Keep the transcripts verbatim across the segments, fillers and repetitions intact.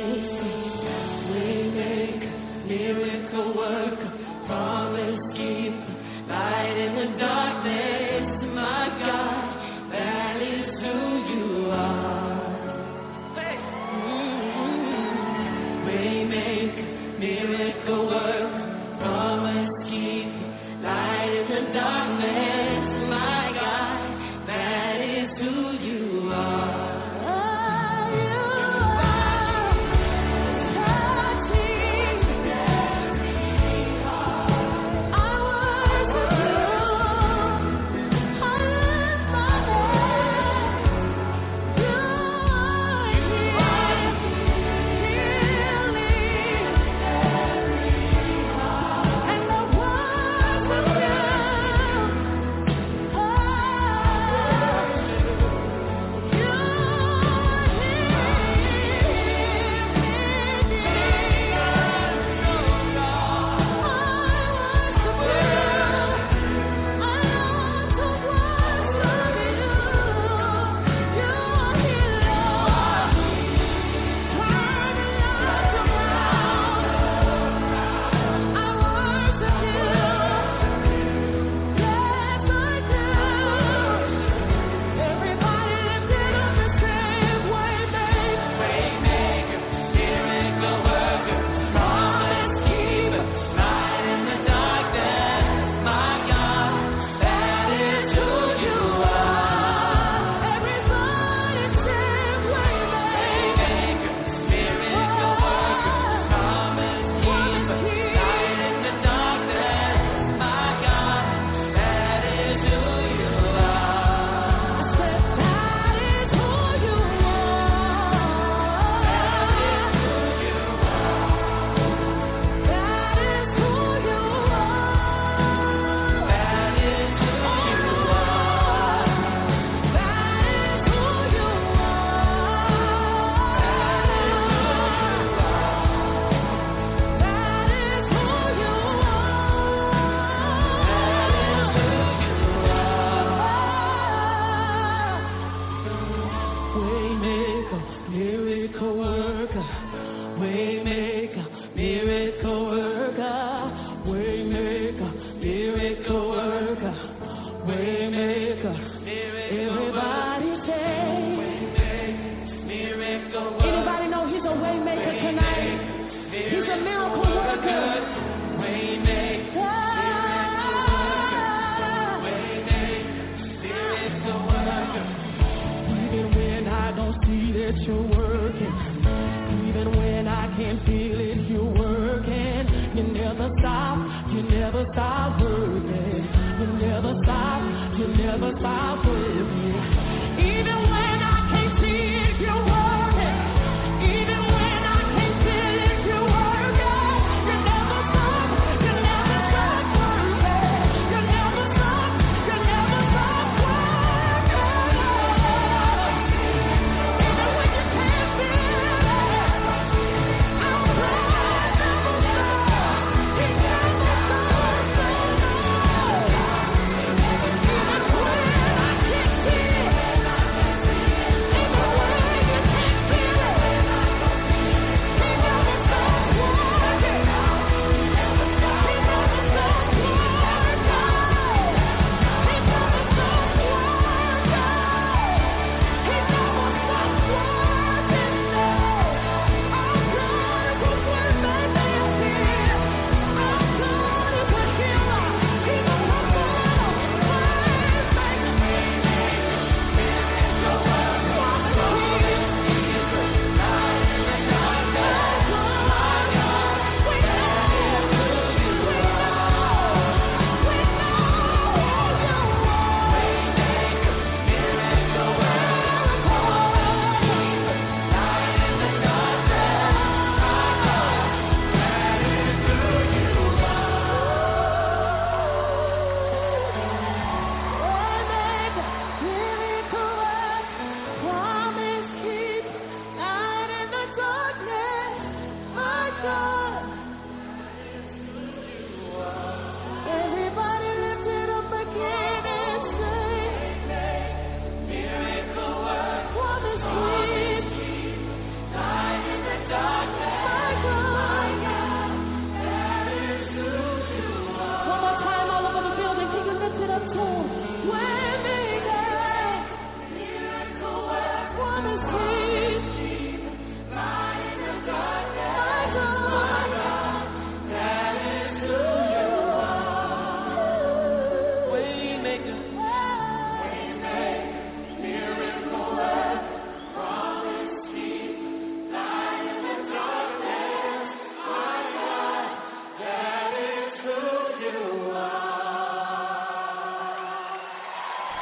God.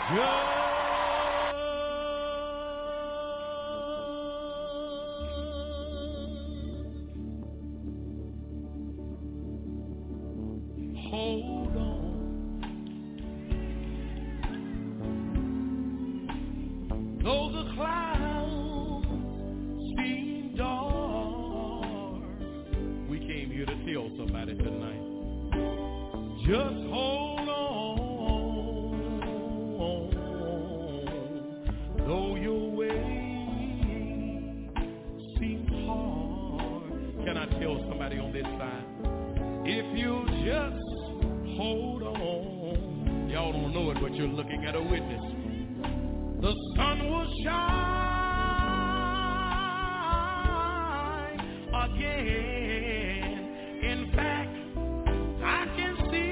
Hold on. Though the clouds seem dark, we came here to tell somebody tonight. Just hold on. Though your way seems hard. Can I tell somebody on this side? If you just hold on. Y'all don't know it, but you're looking at a witness. The sun will shine again. In fact, I can see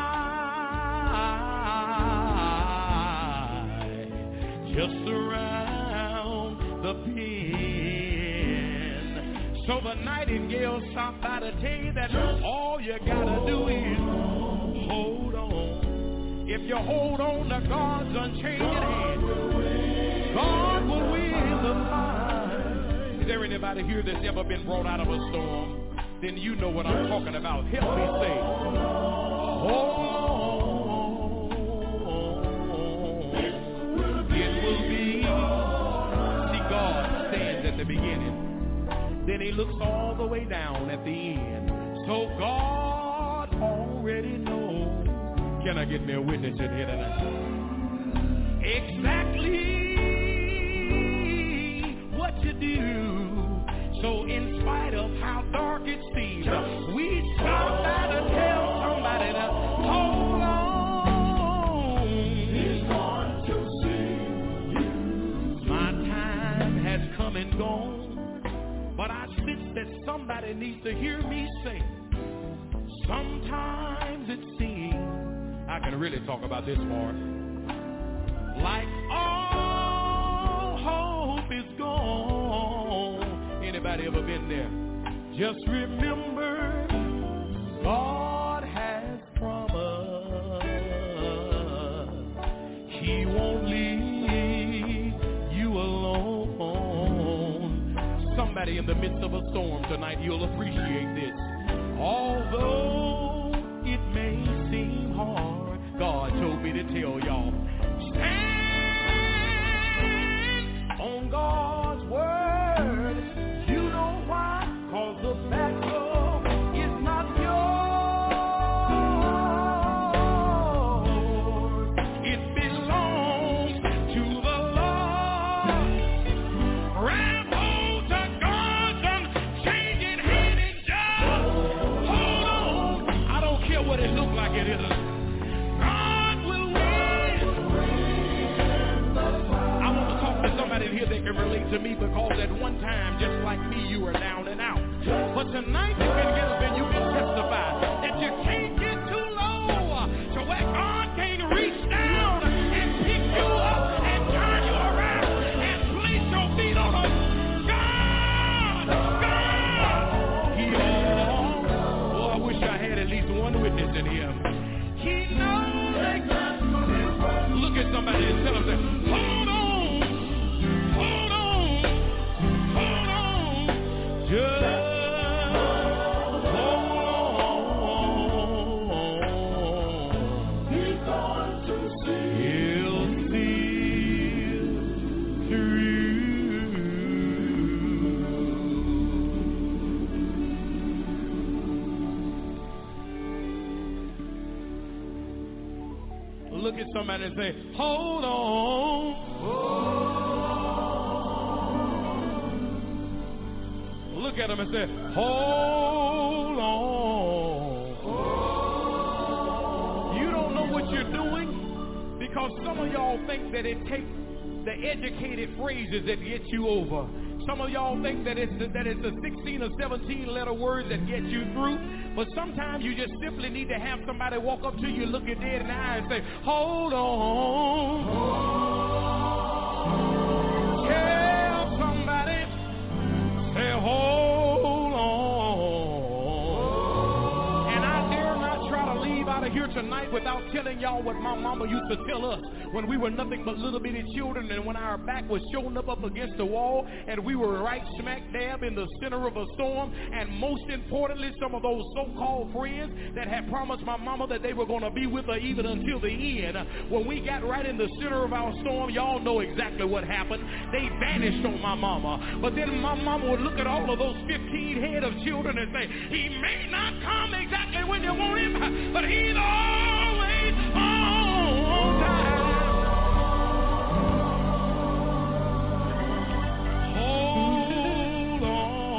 light just around the bend. So the nightingale stopped by to tell you that all you gotta do is hold on. If you hold on to God's unchanging hand, God will win the fight. Is there anybody here that's ever been brought out of a storm? Then you know what I'm talking about. Help me say, hold on. It will be. See, God stands at the beginning. Then he looks all the way down at the end. So God already knows. Can I get me a witness in here tonight? Exactly what you do. So in spite of how dark it seems, we stop by to tell somebody to hold on. He's going to see you. My time has come and gone, but I sense that somebody needs to hear me say, sometimes it seems, I can really talk about this part, like all hope is gone. Anybody ever been there? Just remember, God has promised He won't leave you alone. Somebody in the midst of a storm tonight, you'll appreciate this. Although it may seem hard, God told me to tell y'all, stand on God's word. You know why? Cause the battle is not yours. It belongs to the Lord. Grab hold to God's unchanging hand and just hold on. I don't care what it looks like it is. Somebody here that can relate to me, because at one time, just like me, you were down and out. But tonight you can get up and you can testify that you can't get too low to where God can't reach down and pick you up and turn you around and place your feet on them. God! God! He knows. Oh, I wish I had at least one witness in here. He knows exactly. Look at somebody and tell them, hold on. Just hold on. He's going to see. He'll see through. Look at somebody and say, hold on. Look at him and say, hold on. You don't know what you're doing because some of y'all think that it takes the educated phrases that get you over. Some of y'all think that it's the, that it's the sixteen or seventeen letter words that get you through. But sometimes you just simply need to have somebody walk up to you, look you dead in the eye and say, hold on. Tell somebody, say, hold on. And I dare not try to leave out of here tonight without telling y'all what my mama used to tell us when we were nothing but little bitty children, and when our back was shown up up against the wall, and we were right smack dab in the center of a storm, and most importantly, some of those so-called friends that had promised my mama that they were going to be with her even until the end, when we got right in the center of our storm, y'all know exactly what happened. They vanished on my mama. But then my mama would look at all of those fifteen head of children and say, he may not come exactly when you want him, but he's always on time. Hold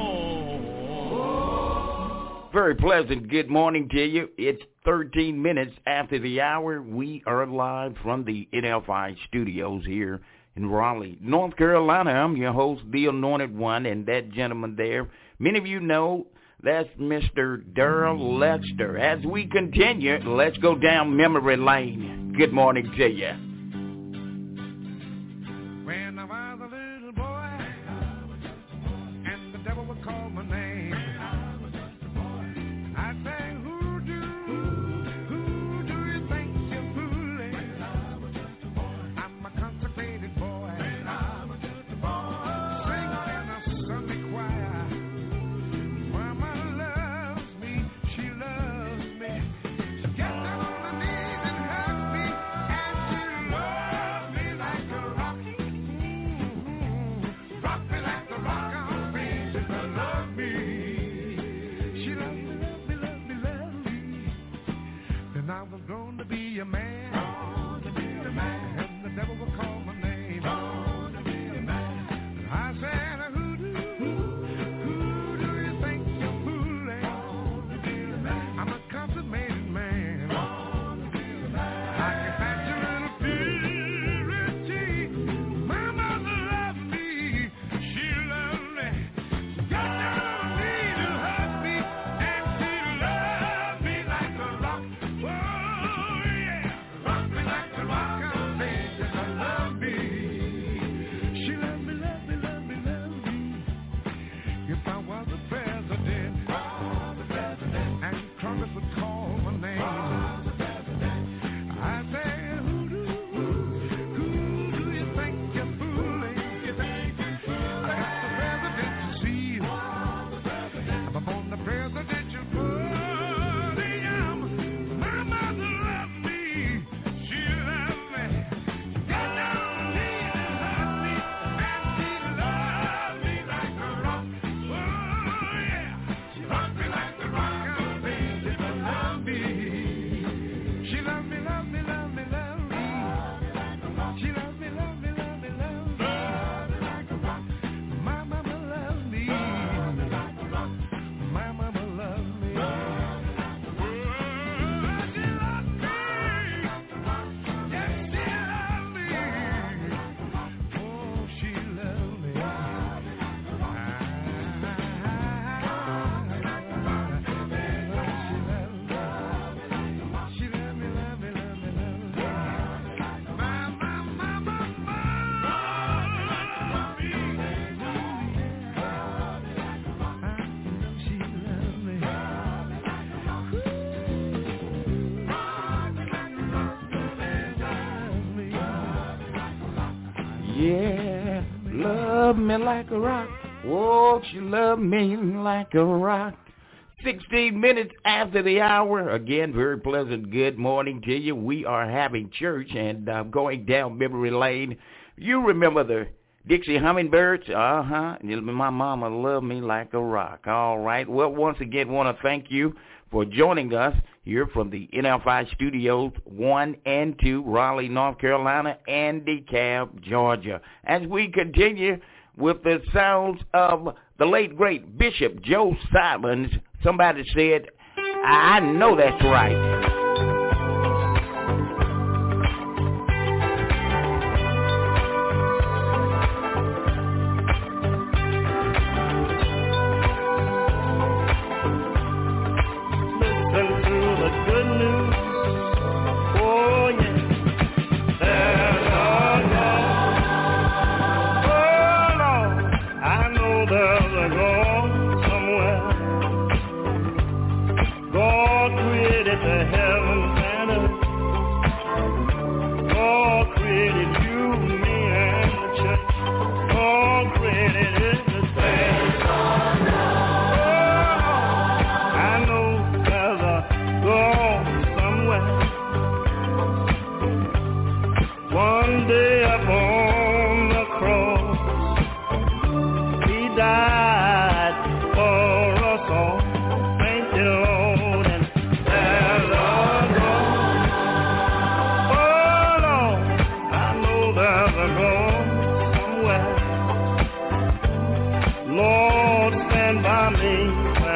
on. Very pleasant good morning to you. It's thirteen minutes after the hour. We are live from the N F I studios here in Raleigh, North Carolina. I'm your host, the Anointed One, and that gentleman there, many of you know, that's Mister Darrell Lester. As we continue, let's go down memory lane. Good morning to you. When I was a little boy, and the devil would call my name, I'd say, who do, who do you think you're fooling? I'm a consecrated boy, singing in a Sunday choir. Mama loves me, she loves me. She gets down on her knees and hugs me, and she loves me like a rock. Mm-hmm. Rock me like the rock on free. She loves me. She loves me, love me, love me, love me. Then I was grown to be a man. Grown to be a man. And the devil would call my name. Grown to be a man. I said, who do, who, who do you think you're fooling? I'm a consummated man. I can match your little purity. My mother loved me. She loved me. Got down on her knees and hugged me, and she loved me like a rock. Oh yeah, rock me like a rock on stage. I love me. She loved me, loved me, loved me, loved me. If I was the president, and Congress would call my name, I'd say, who do, who do you think you're fooling? I got the president to see. I'm upon the presidential podium. My mother loved me. She loved me. Got down on her knees and hugged me, and she loved me like a rock. Oh yeah, she rocked me like the rock on stage. She loved me. She loved me, loved me, loved me, loved me. She loved me, loved me, loved me, loved me. My mama loved me. My mama loved me. Oh, she loved me. Yes, she loved me. Oh, she loved me. She loved me, loved me, loved me, loved me. My, my, my, my, my, loved me. She loved me. Yeah, love me like a rock. Whoa, she loved me like a rock. sixteen minutes after the hour. Again, very pleasant good morning to you. We are having church and uh, going down memory lane. You remember the Dixie Hummingbirds? Uh-huh. My mama loved me like a rock. All right. Well, once again, want to thank you for joining us here from the N F I Studios one and two, Raleigh, North Carolina, and DeKalb, Georgia. As we continue with the sounds of the late, great Bishop Joe Simons, somebody said, I know that's right. God created the heaven.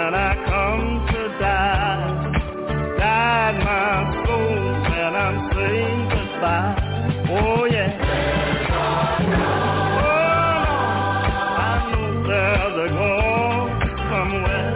when I come to die. Guide my soul when I'm saying goodbye. Oh yeah. Oh, I know there's a goal somewhere.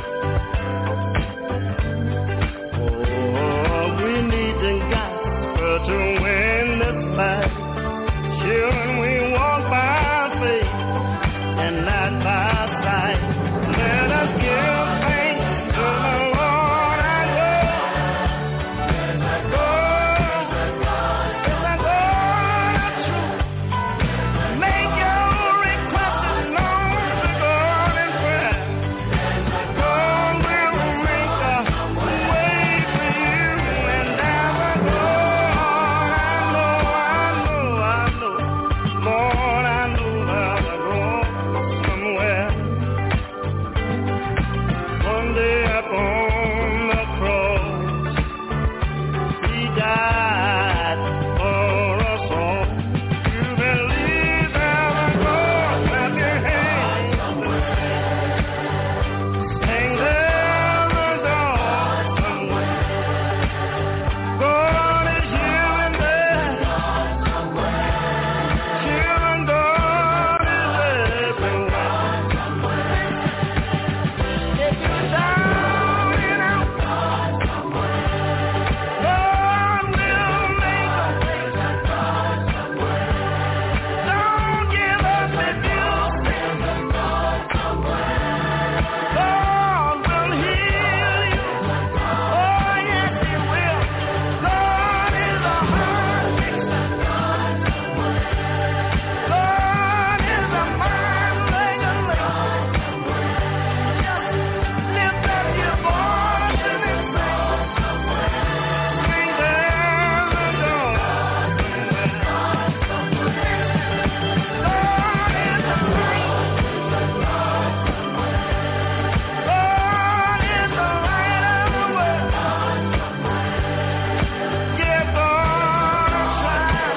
Oh, we need to gospel to win this fight. Children, we walk by faith and not by sight. Let us give thanks to the Lord our God. Let us go, let us go the truth. Make your requests known to God in prayer. God will make a way for you, and as I go, I know, I know, I know, Lord, I know that I go somewhere. One day upon the cross, He died for us all. You believe that I go, clap your hands. Hang there the door somewhere. God is here and there. Here and God is everywhere. If you're down and out, God will make a way. Don't give up if you sin. God will heal you. Oh yes, He will. God is a heart fixer. God is a mind regulator. Lift up your voice and sing. Sing there the door somewhere. God is a light. God is the light of the world. Give God a try.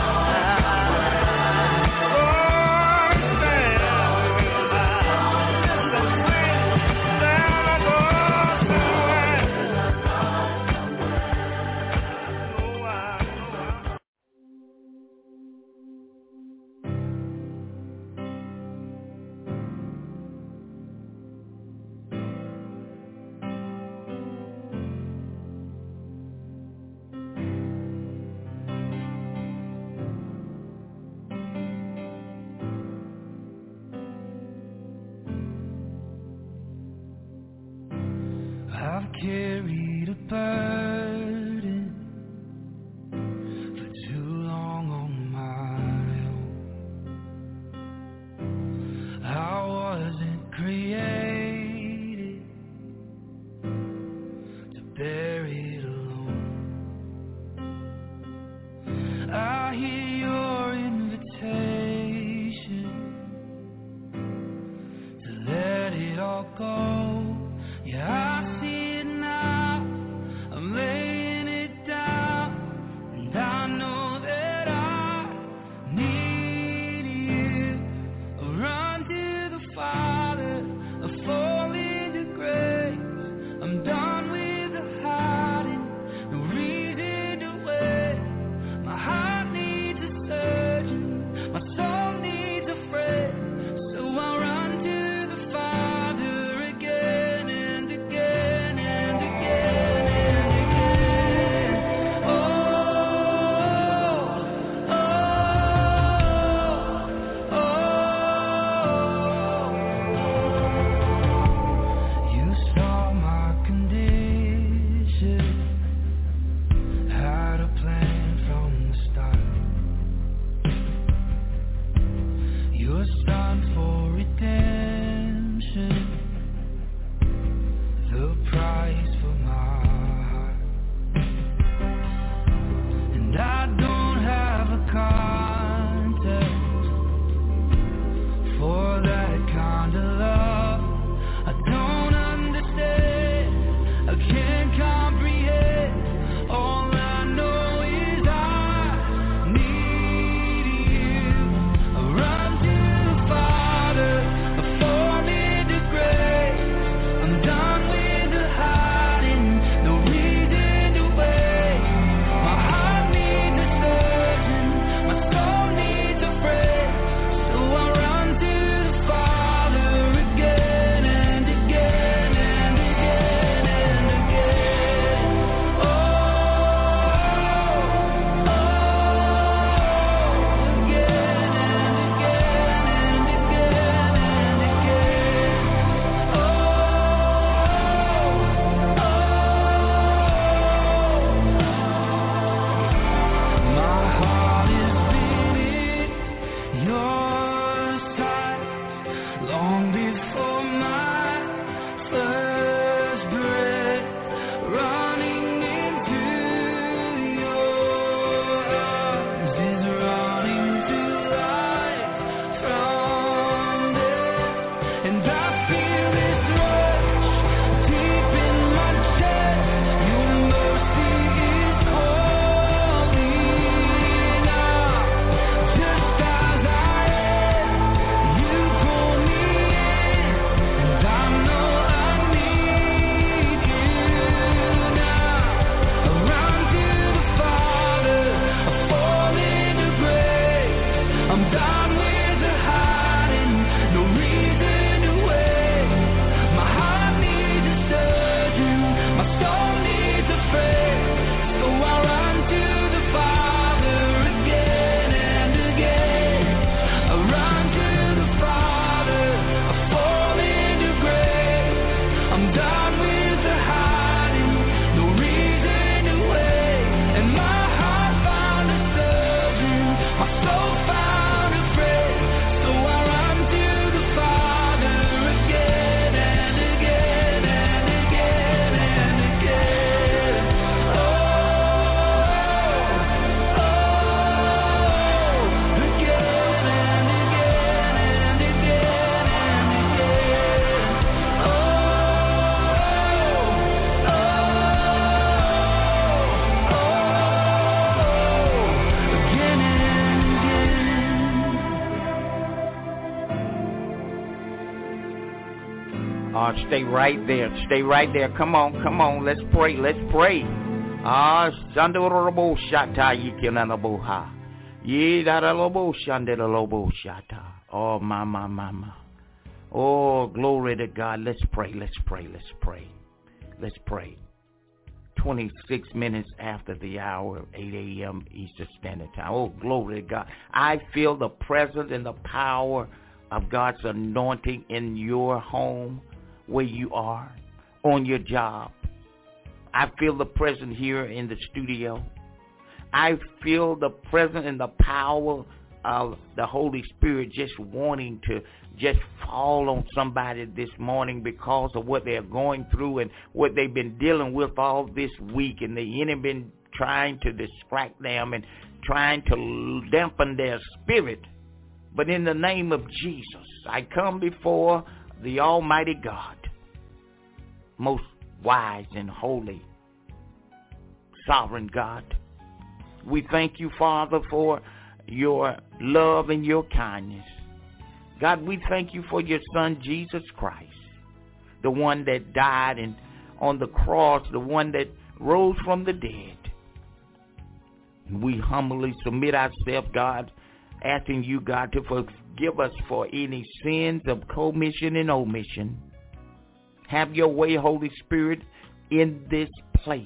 God stand by. Listen, sing, Santa Claus somewhere. Oh, I know I I've carried a burden for too long on my own. I wasn't created to bear it alone. I hear your invitation to let it all go. Yeah, I see it now. I'm laying it down, and I know that I need you. I run to the Father, I fall into grace. I'm done with the hiding, no reason to wait. My heart needs a surgeon, my soul needs a friend. So I run to the Father again and again. God. Stay right there. Stay right there. Come on, come on. Let's pray. Let's pray. Ah, Shandorobo Shata Yikinanaboha. Ye Daralobo Shandalobo Shata. Oh, my, my, my, my. Oh, glory to God. Let's pray. Let's pray. Let's pray. Let's pray. twenty-six minutes after the hour, eight a.m. Eastern Standard Time. Oh, glory to God. I feel the presence and the power of God's anointing in your home, where you are, on your job. I feel the presence here in the studio. I feel the presence and the power of the Holy Spirit just wanting to just fall on somebody this morning because of what they're going through and what they've been dealing with all this week. And the enemy been trying to distract them and trying to dampen their spirit. But in the name of Jesus, I come before the Almighty God, most wise and holy, sovereign God. We thank you, Father, for your love and your kindness. God, we thank you for your Son, Jesus Christ, the one that died and on the cross, the one that rose from the dead. We humbly submit ourselves, God, asking you, God, to forgive us for any sins of commission and omission. Have your way, Holy Spirit, in this place.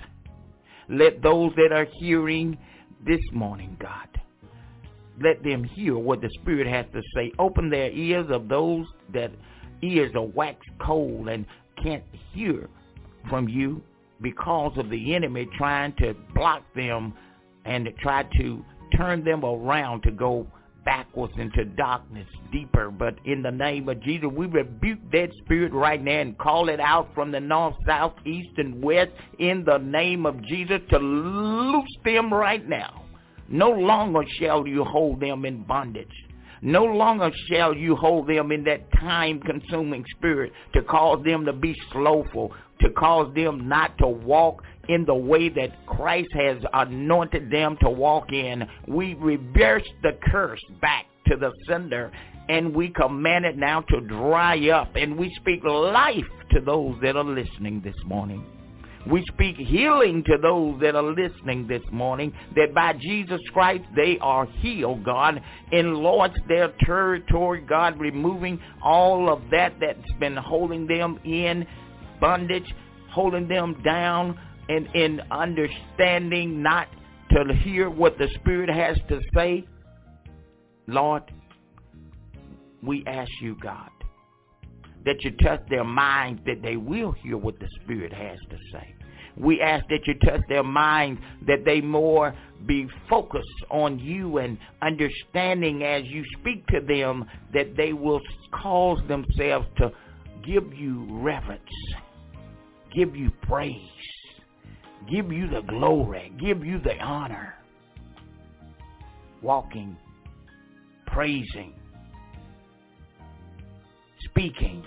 Let those that are hearing this morning, God, let them hear what the Spirit has to say. Open their ears of those that ears are waxed cold and can't hear from you because of the enemy trying to block them and to try to turn them around to go backwards into darkness deeper. But in the name of Jesus, we rebuke that spirit right now and call it out from the north, south, east, and west in the name of Jesus to loose them right now. No longer shall you hold them in bondage. No longer shall you hold them in that time-consuming spirit to cause them to be slowful, to cause them not to walk in the way that Christ has anointed them to walk in. We reverse the curse back to the sender, and we command it now to dry up, and we speak life to those that are listening this morning. We speak healing to those that are listening this morning, that by Jesus Christ they are healed, God. Enlarge their territory, God, removing all of that that's been holding them in bondage, holding them down, and in understanding not to hear what the Spirit has to say. Lord, we ask you, God, that you touch their minds, that they will hear what the Spirit has to say. We ask that you touch their minds, that they more be focused on you and understanding as you speak to them, that they will cause themselves to give you reverence, give you praise, give you the glory, give you the honor, walking, praising, speaking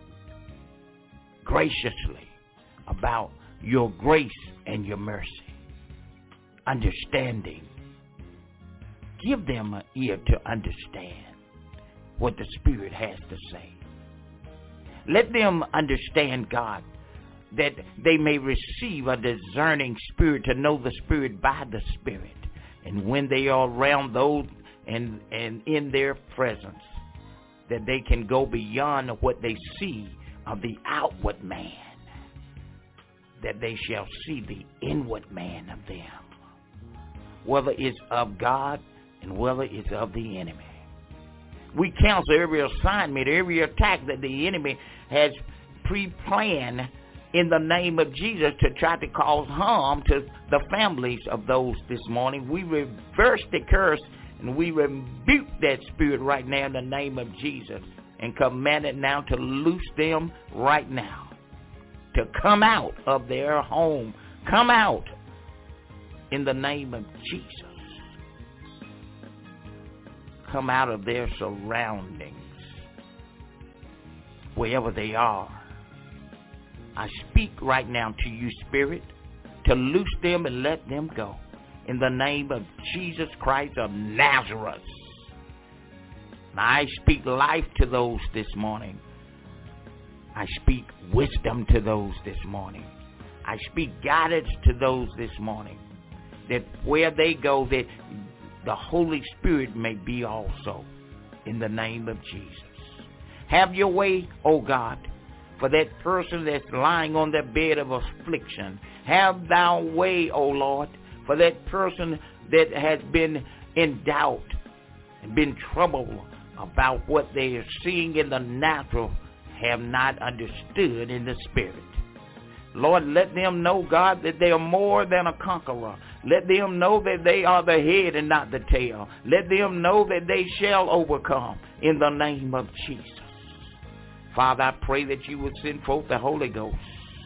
graciously about your grace and your mercy, understanding. Give them an ear to understand what the Spirit has to say. Let them understand, God, that they may receive a discerning spirit to know the Spirit by the Spirit. And when they are around those and, and in their presence, that they can go beyond what they see of the outward man, that they shall see the inward man of them, whether it's of God and whether it's of the enemy. We counsel every assignment, every attack that the enemy has pre-planned in the name of Jesus to try to cause harm to the families of those this morning. We reverse the curse and we rebuke that spirit right now in the name of Jesus and command it now to loose them right now, to come out of their home, come out in the name of Jesus. Come out of their surroundings, wherever they are. I speak right now to you, Spirit, to loose them and let them go. In the name of Jesus Christ of Nazareth. I speak life to those this morning. I speak wisdom to those this morning. I speak guidance to those this morning, that where they go, that the Holy Spirit may be also, in the name of Jesus. Have your way, oh God, for that person that's lying on their bed of affliction. Have thou way, oh Lord, for that person that has been in doubt and been troubled about what they are seeing in the natural, have not understood in the spirit. Lord, let them know, God, that they are more than a conqueror. Let them know that they are the head and not the tail. Let them know that they shall overcome in the name of Jesus. Father, I pray that you would send forth the Holy Ghost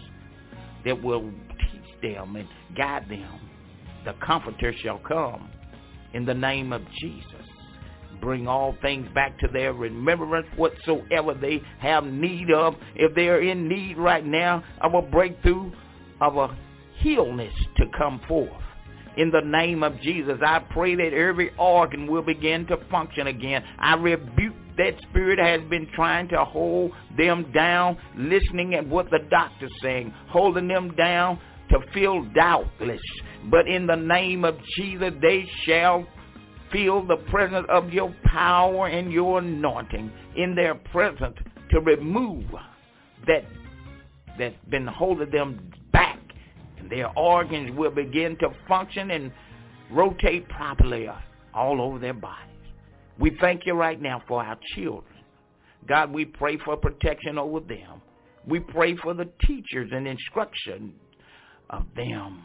that will teach them and guide them. The Comforter shall come in the name of Jesus. Bring all things back to their remembrance, whatsoever they have need of. If they are in need right now of a breakthrough, of a healness to come forth. In the name of Jesus, I pray that every organ will begin to function again. I rebuke that spirit has been trying to hold them down, listening at what the doctor's saying, holding them down to feel doubtless. But in the name of Jesus, they shall feel the presence of your power and your anointing in their presence to remove that that's been holding them back. And their organs will begin to function and rotate properly all over their bodies. We thank you right now for our children. God, we pray for protection over them. We pray for the teachers and instruction of them.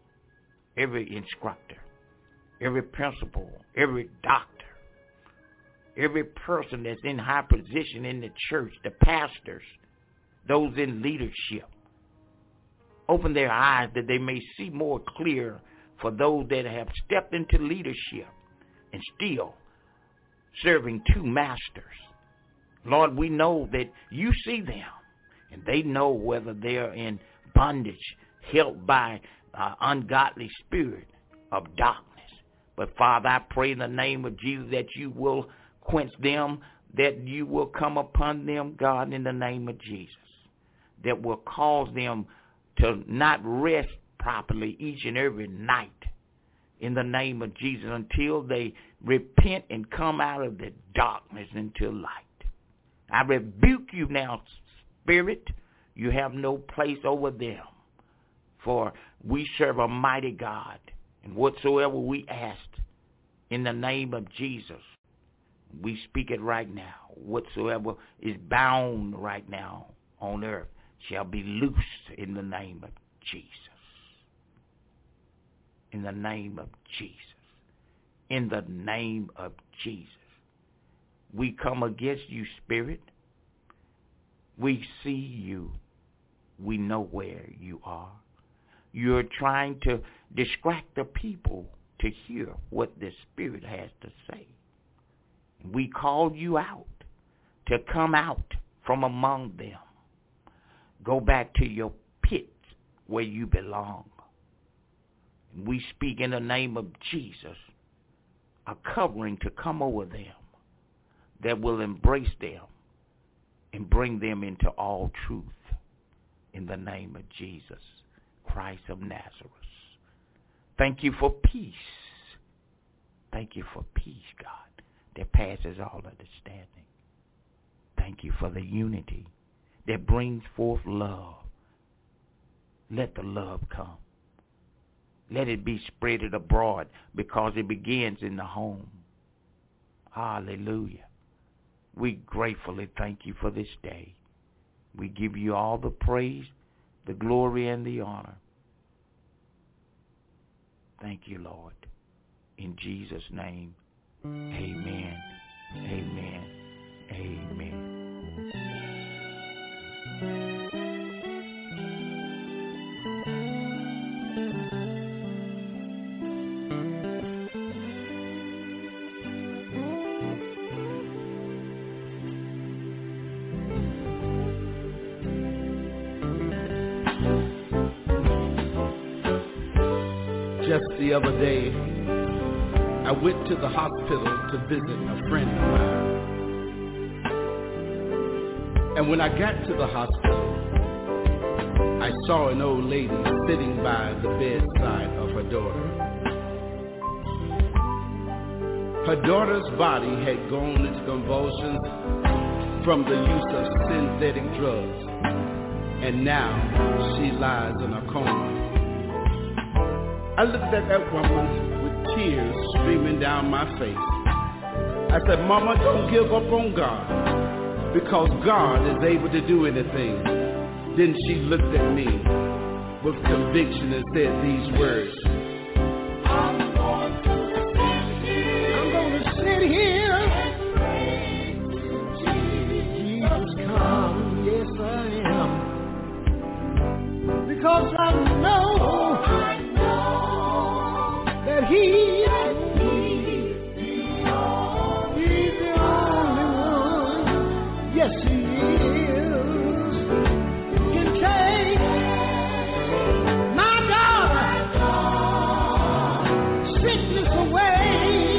Every instructor, every principal, every doctor, every person that's in high position in the church, the pastors, those in leadership. Open their eyes that they may see more clear for those that have stepped into leadership and still serving two masters. Lord, we know that you see them, and they know whether they are in bondage, held by uh, ungodly spirit of darkness. But Father, I pray in the name of Jesus that you will quench them, that you will come upon them, God, in the name of Jesus, that will cause them to not rest properly each and every night in the name of Jesus until they repent and come out of the darkness into light. I rebuke you now, spirit. You have no place over them, for we serve a mighty God, and whatsoever we ask in the name of Jesus, we speak it right now. Whatsoever is bound right now on earth shall be loosed in the name of Jesus. In the name of Jesus. In the name of Jesus. We come against you, spirit. We see you. We know where you are. You're trying to distract the people to hear what the Spirit has to say. We called you out to come out from among them. Go back to your pit where you belong. We speak in the name of Jesus, a covering to come over them that will embrace them and bring them into all truth in the name of Jesus Christ of Nazareth. Thank you for peace. Thank you for peace, God, that passes all understanding. Thank you for the unity that brings forth love. Let the love come. Let it be spreaded abroad because it begins in the home. Hallelujah. We gratefully thank you for this day. We give you all the praise, the glory, and the honor. Thank you, Lord. In Jesus' name, amen, amen, amen. Just the other day, I went to the hospital to visit a friend of mine. And when I got to the hospital, I saw an old lady sitting by the bedside of her daughter. Her daughter's body had gone into convulsions from the use of synthetic drugs, and now she lies in a coma. I looked at that woman with tears streaming down my face. I said, Mama, don't give up on God, because God is able to do anything. Then she looked at me with conviction and said these words. I'm going to sit here, I'm going to sit here and pray to Jesus come. Yes, I am. Because I know, I know that He yes, He is. Can take my daughter, sickness away.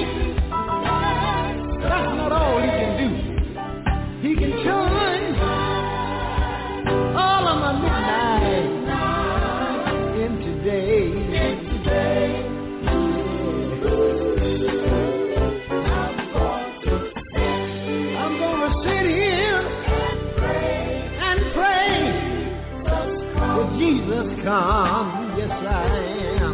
That's not all He can do. He can turn all of my midnight into day. I'm gonna sit here Jesus come, yes I am.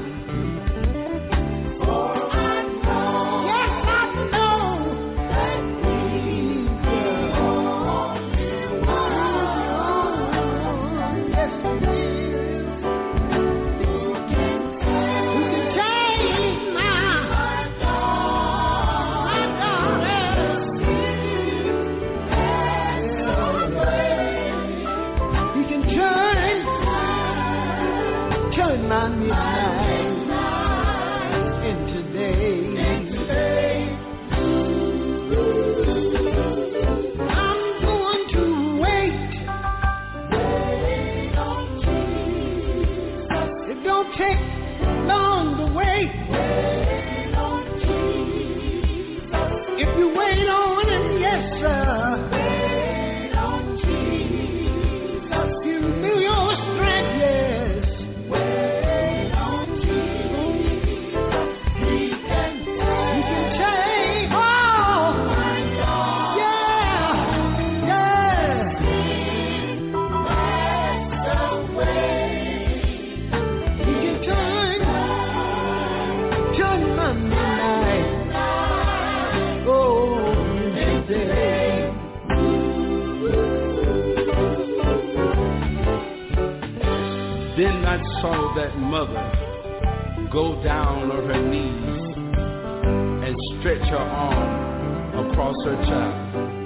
For I know, yes I know that He's the only one. Yes He is. Who can take my daughter, my daughter. He can turn. Turn my midnight into day. I'm going to wait. Wait on Jesus. It don't take long to wait. Wait on Jesus. If you wait on Him, yes sir. Wait on Jesus. You knew your strength, yes. Then I saw that mother go down on her knees and stretch her arm across her child.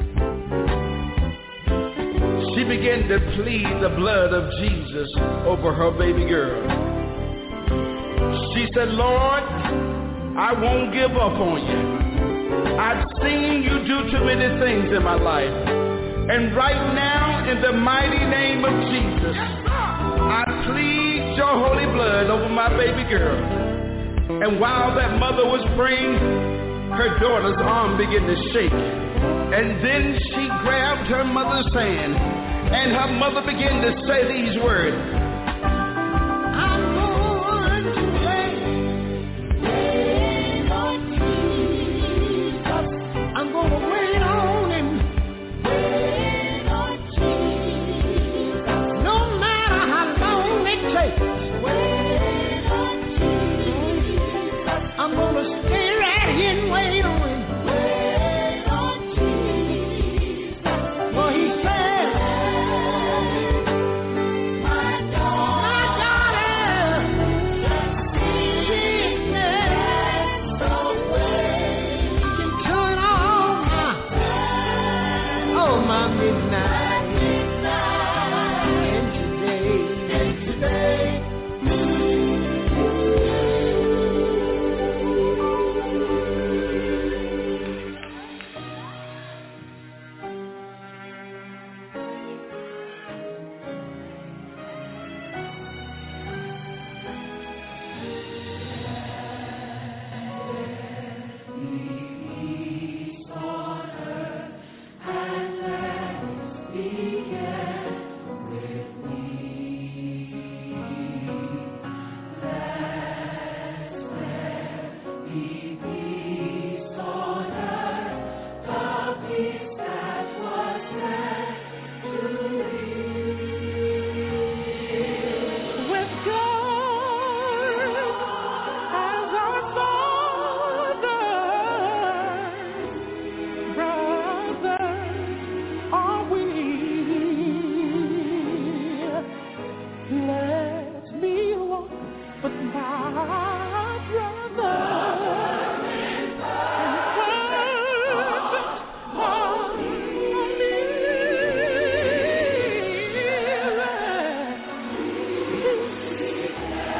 She began to plead the blood of Jesus over her baby girl. She said, Lord, I won't give up on you. I've seen you do too many things in my life. And right now, in the mighty name of Jesus, I plead your holy blood over my baby girl. And while that mother was praying, her daughter's arm began to shake. And then she grabbed her mother's hand, and her mother began to say these words. I'm going to wait, wait on Jesus. I'm going to wait on Him. Wait on Jesus. No matter how long it takes. Wait on Jesus. I'm going to stay right here and wait on Him. Wait on Jesus. For He said, my God.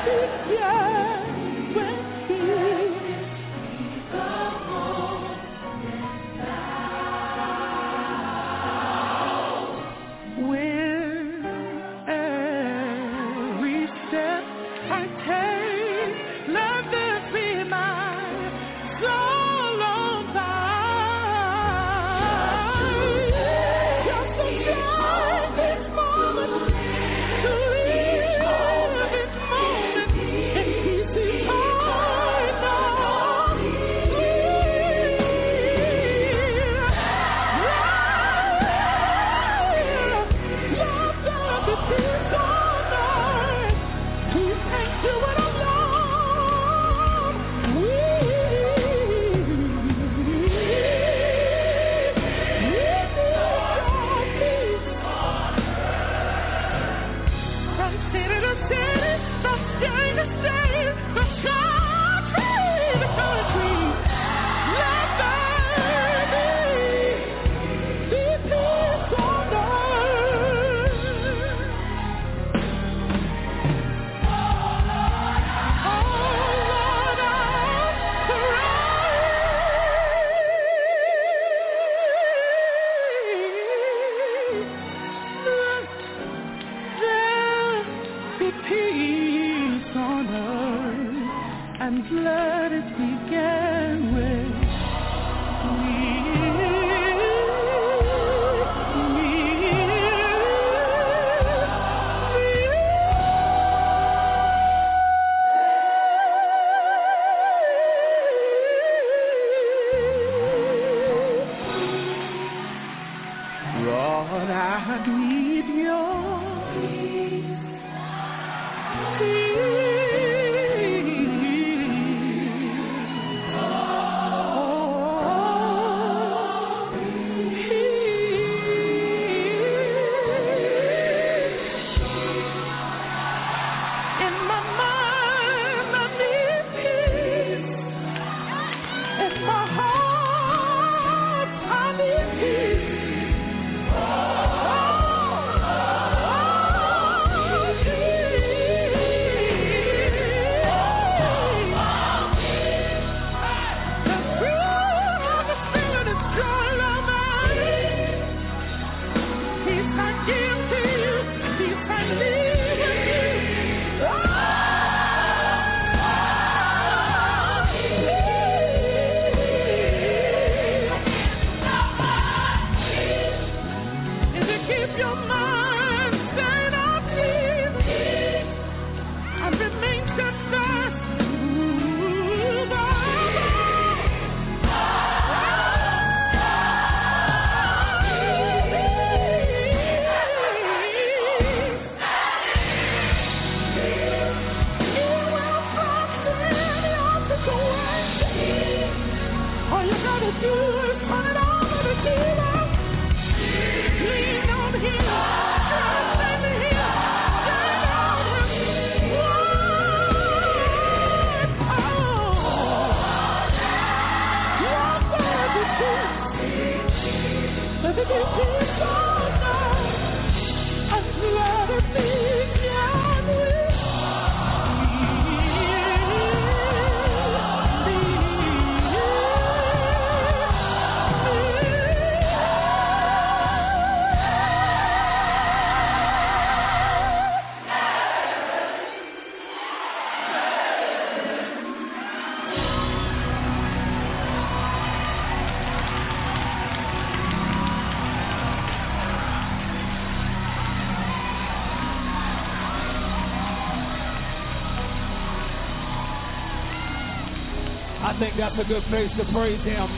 I think that's a good place to praise him.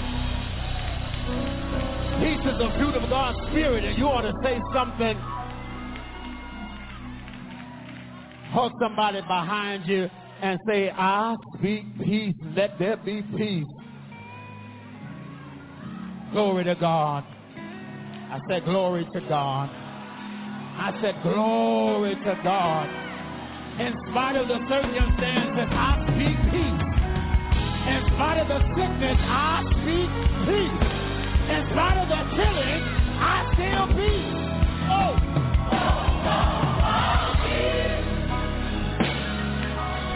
Peace is the fruit of God's Spirit, and you ought to say something. Hold somebody behind you and say, I speak peace, let there be peace. Glory to God. I said glory to God. I said glory to God. In spite of the circumstances, I speak peace. In spite of the sickness, I speak peace. In spite of the killing, I still peace. Oh, oh, oh, oh, peace.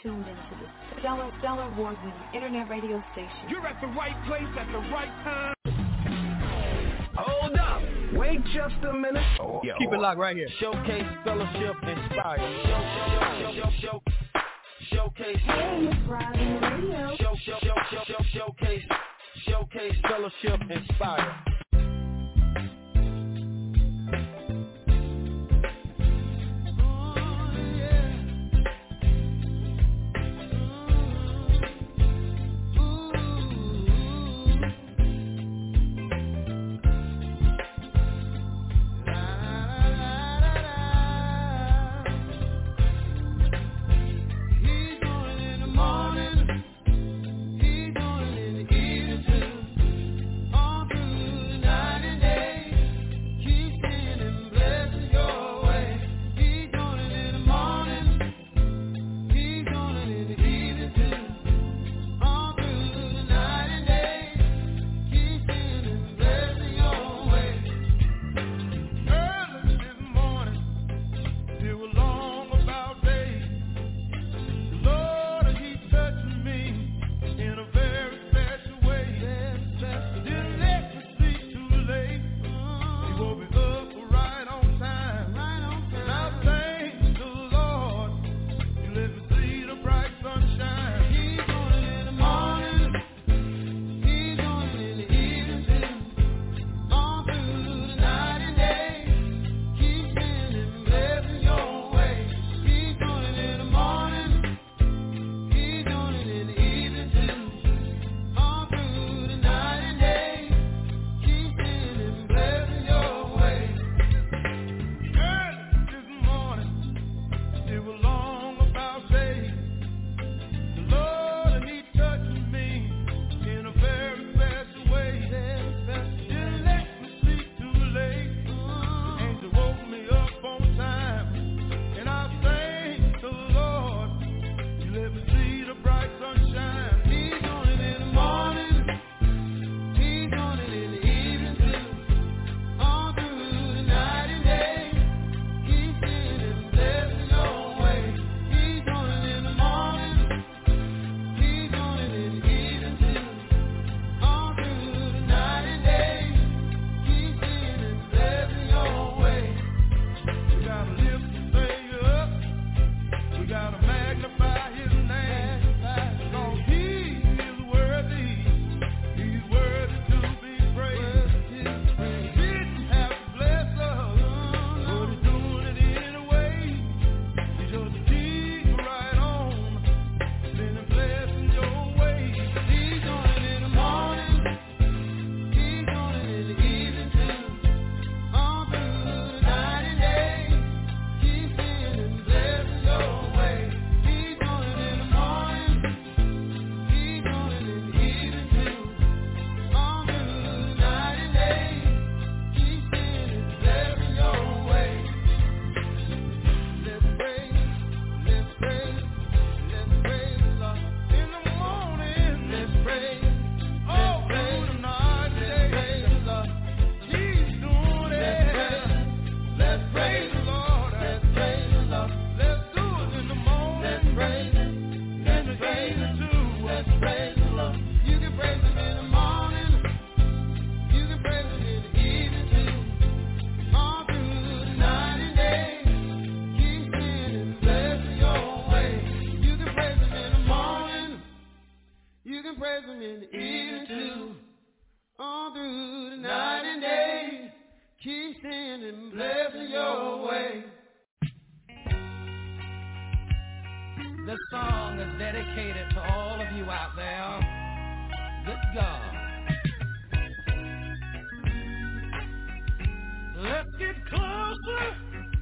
tuned into the stellar, stellar award-winning internet radio station. You're at the right place at the right time. Hold up. Wait just a minute. Oh, yo. Keep it locked right here. Showcase, fellowship, inspire. Show, show, show, show, show. Showcase. Hey, it's Rising Radio. Show, show, show, show, show, showcase. Showcase, fellowship, inspire. This song is dedicated to all of you out there. Good God. Let's get closer,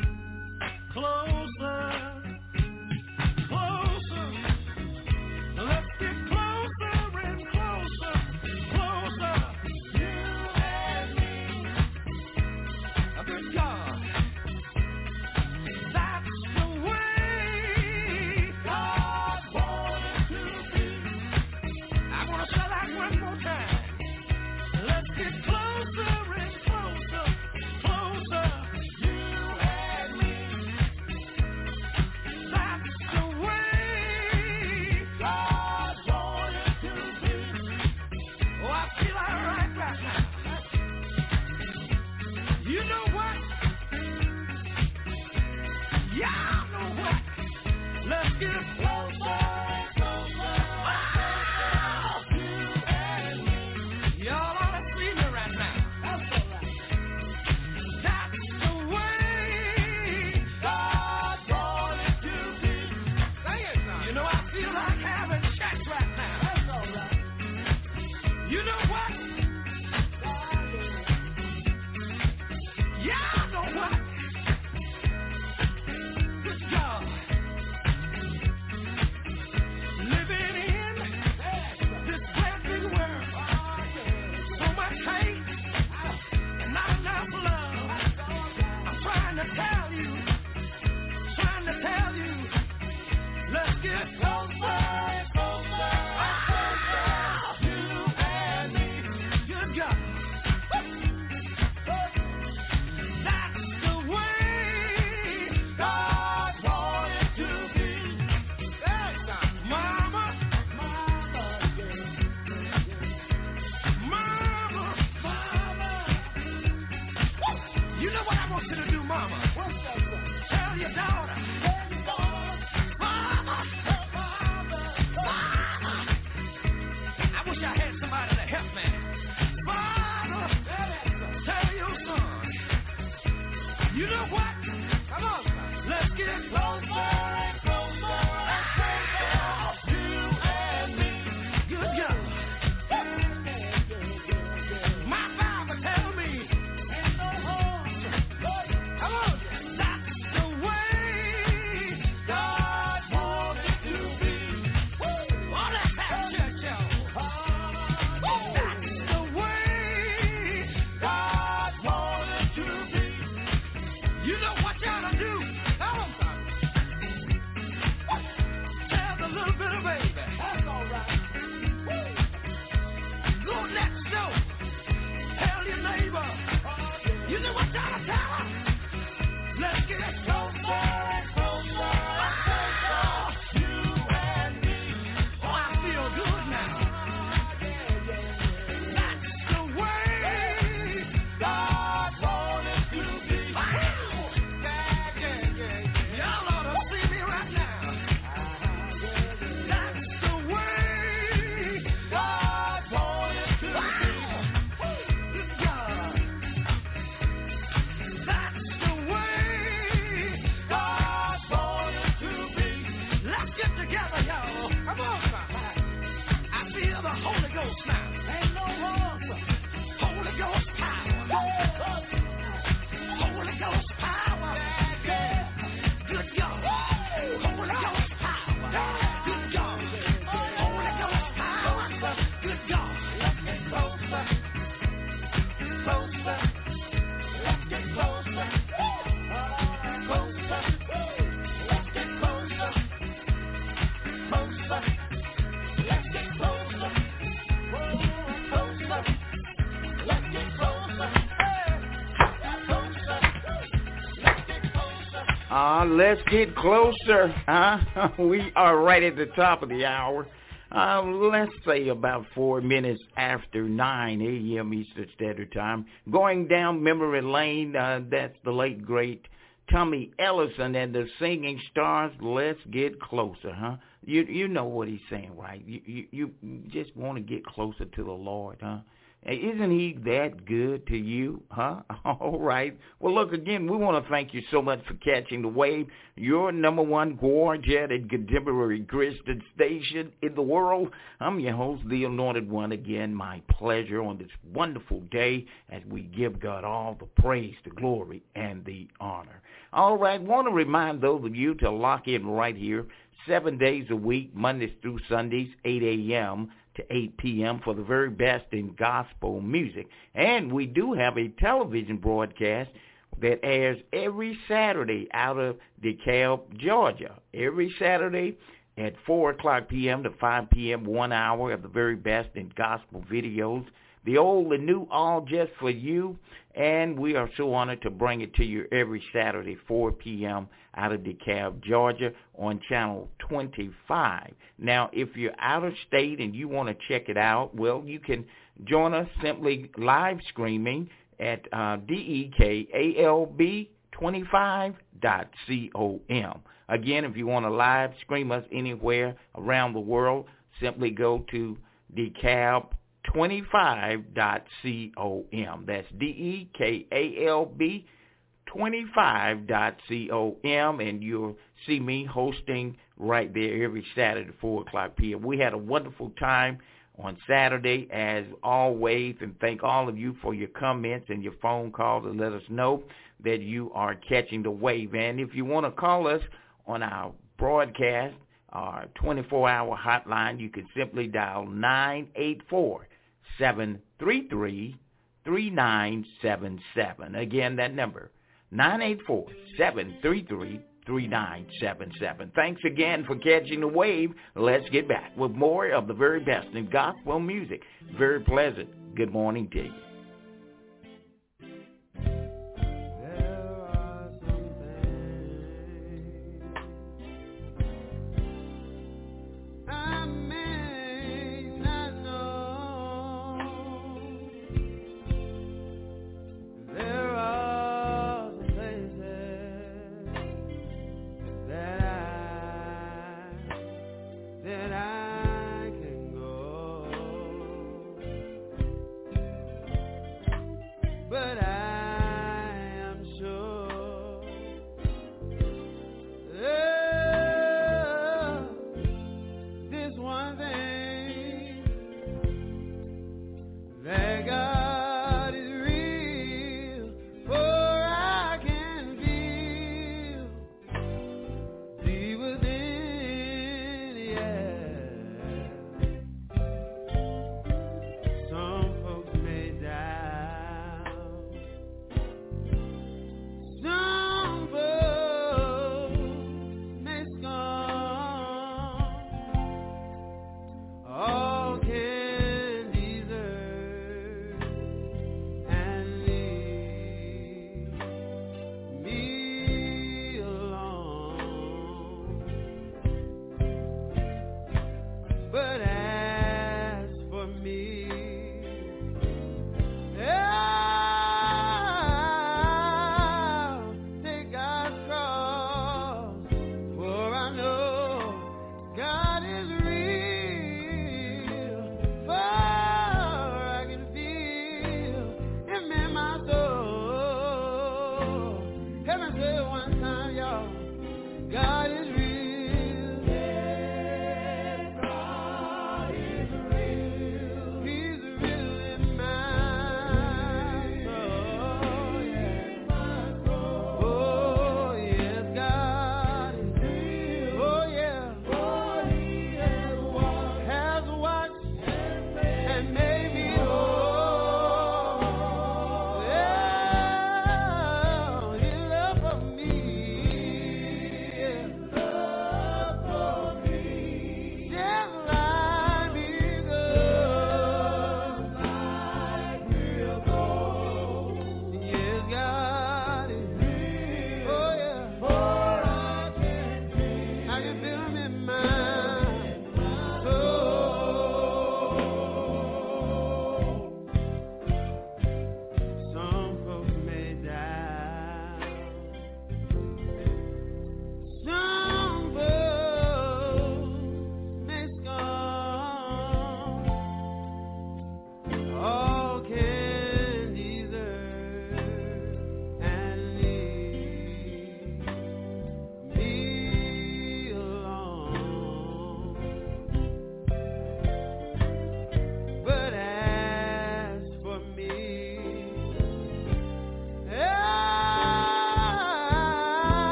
closer, closer. Let's get closer and closer, closer. You and me. Good God. That's the way God wanted to be. I want to say that one more time. You know what I want you to do, Mama? What's that? Tell your daughter. Tell your daughter. Mama. Mama. Mama. I wish I had somebody to help me. Mama. Tell your son. You know what? Come on. Let's get closer and closer and closer. You and me. Good job. My Bible tells me. Come on. That's the way God wanted to be. All that past church, y'all. That's the way God wanted to be. You know what y'all to do? Come on, son. Tell the little bitty baby. That's all right. Go next door. Tell your neighbor. You know what y'all to tell her? Let's get closer and closer and closer. You and me. Oh, I feel good now. That's the way God wanted to be. Wow. Yeah, yeah, yeah. Y'all ought to see me right now. That's the way God wanted to be. Good God. That's the way God wanted to be. Let's get together, y'all. Come on, son. I feel the Holy Ghost now. Ain't no more. Holy Ghost power. Holy Ghost power. Good God. Holy Ghost power. Good God. Holy Ghost power. Good God. Let's get closer. Closer. Let's get closer. Closer. Let's get closer. Closer. Let's get closer. Closer. Let's get closer. Closer. Let's get closer. Ah, let's get closer. Huh? We are right at the top of the hour. Uh, let's say about four minutes after nine a.m. Eastern Standard Time. Going down memory lane, uh, that's the late, great Tommy Ellison and the Singing Stars. Let's get closer, huh? You you know what he's saying, right? You, you, you just want to get closer to the Lord, huh? Isn't he that good to you, huh? All right. Well, look, again, we want to thank you so much for catching the wave. Your number one gorgeous and contemporary Christian station in the world. I'm your host, the Anointed One. Again, my pleasure on this wonderful day as we give God all the praise, the glory, and the honor. All right. Want to remind those of you to lock in right here, seven days a week, Mondays through Sundays, eight a.m. to eight p.m. for the very best in gospel music. And we do have a television broadcast that airs every Saturday out of DeKalb, Georgia. Every Saturday at four o'clock p.m. to five p.m., one hour of the very best in gospel videos. The old and new, all just for you. And we are so honored to bring it to you every Saturday, four p.m. out of DeKalb, Georgia on channel twenty-five. Now, if you're out of state and you want to check it out, well, you can join us simply live streaming at uh, dekalb twenty-five dot com. Again, if you want to live stream us anywhere around the world, simply go to dekalb twenty-five dot com. That's D E K A L B twenty-five dot com, and you'll see me hosting right there every Saturday at four o'clock p.m. We had a wonderful time on Saturday, as always, and thank all of you for your comments and your phone calls and let us know that you are catching the wave. And if you want to call us on our broadcast, our twenty-four hour hotline, you can simply dial nine eight four, seven three three, three nine seven seven. Again, that number, nine eight four, seven three three, three nine seven seven. Thanks again for catching the wave. Let's get back with more of the very best in gospel music. Very pleasant good morning to you. There are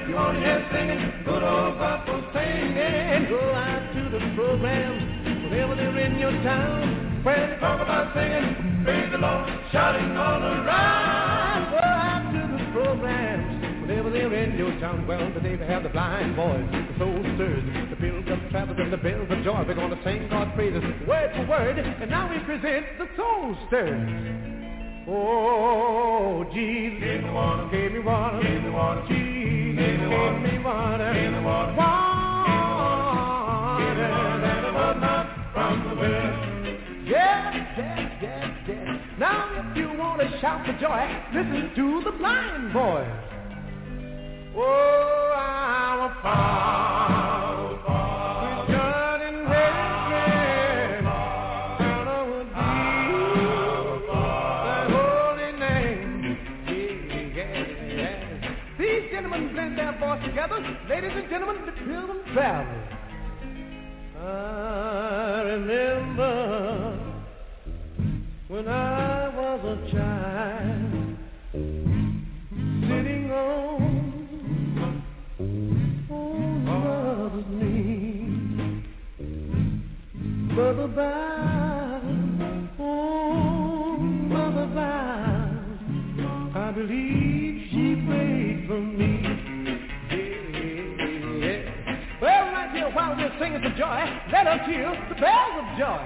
you want to hear singing, good old gospel singing. Go out to the program, whenever they're in your town. When they talk about singing, praise the Lord, shouting all around. Go out to the programs, whenever they're in your town. Well, today we have the blind boys, the soul stirs, the pilgrim travelers, and the bells of joy. We're going to sing God's praises word for word, and now we present the soul stirs. Oh, Jesus, give me water, give me water, give me water, Jesus, give me water, give me water, give me water, water, that was not from the well. Yes, yes, yes, yes. Now, if you want to shout for joy, listen to the blind boys. Oh, our Father, which art in heaven, hallowed be thy holy name. Yeah, yeah. These gentlemen blend their voice together. Ladies and gentlemen, the Pilgrim Travelers. I remember when I was a child, sitting on mother's knee, mother bound, oh, mother bound, I believe she prayed for me. Yeah, yeah. Well, right here, while we're singing for joy, let us hear the bells of joy.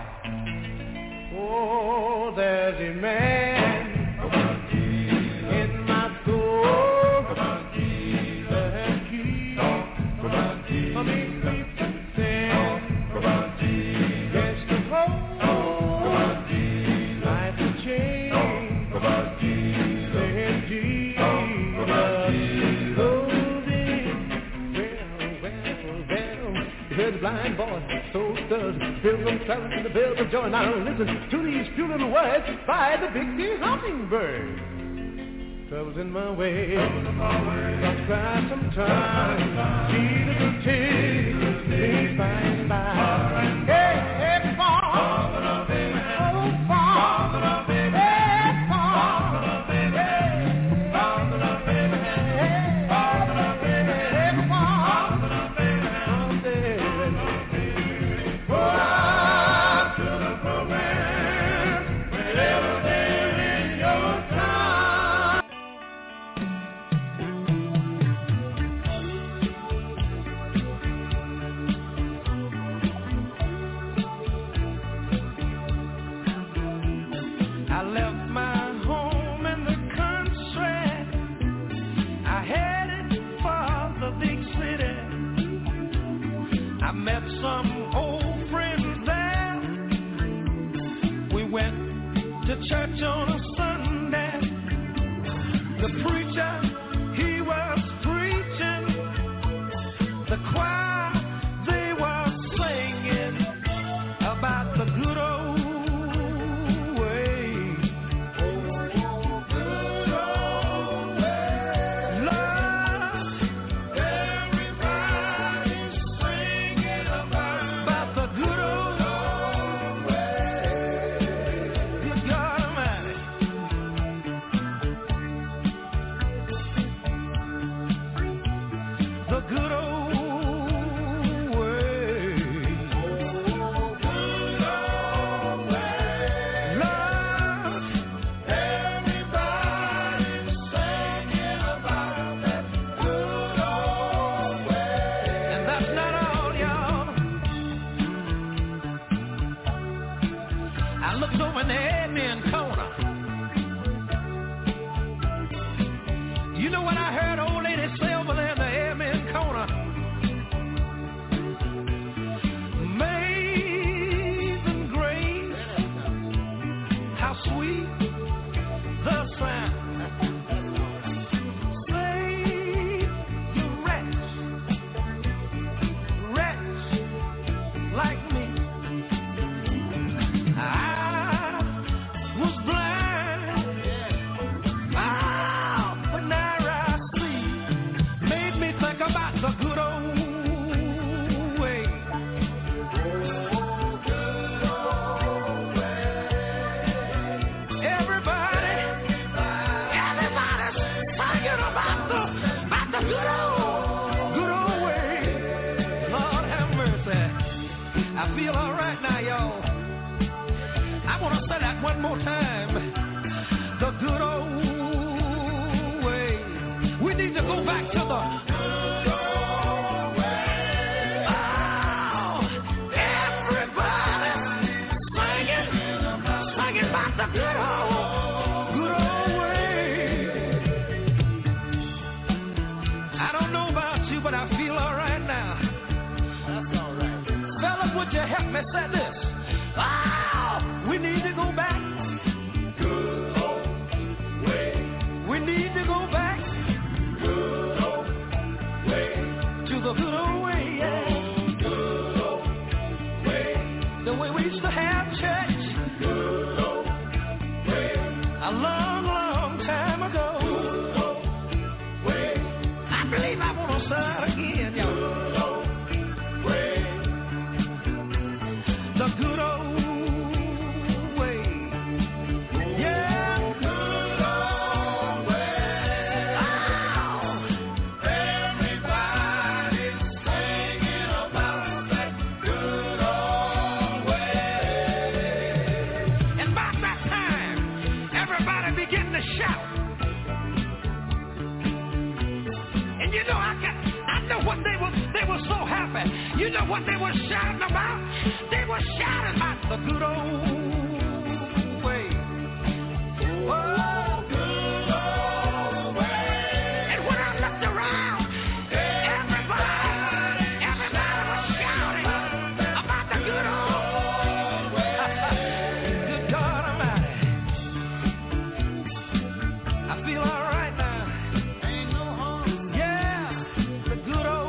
Oh, there's a man in my soul that keeps me free from sin. Yes, the whole life to change. Saying Jesus, holding. Well, well, well. You heard the blind boy, so does Pilgrim traveling to the bells of joy. Now listen to these few little words by the big sea hummingbird. Trouble's in my way, I'll cry sometimes. Jesus will take me by and by. Hey, hey, fall, oh, fall, hey, fall, hey, fall, church on a Sunday. The preacher, he was preaching. The choir, they were singing about the good old way. Oh, good old way. Lord, everybody's singing about, about the good old every one more time. The good old way. We need to go back to the good old way. Oh, everybody singing, singing about the good old, good old way. I don't know about you, but I feel all right now. That's all right. Fellas, would you help me say this? Oh, we need to go back. Good old way. We need to go back. Good old way. To the good old way, yeah. Good old way. The way we used to have church. Good old way. A long, long time ago. Good old way. I believe I want to start again, y'all. Good old way. The good old You know what they were shouting about? They were shouting about the good old way. Oh, good old way. And when I looked around, everybody, everybody was shouting about the good old way. Good God Almighty. I feel all right now. Ain't no harm. Yeah, the good old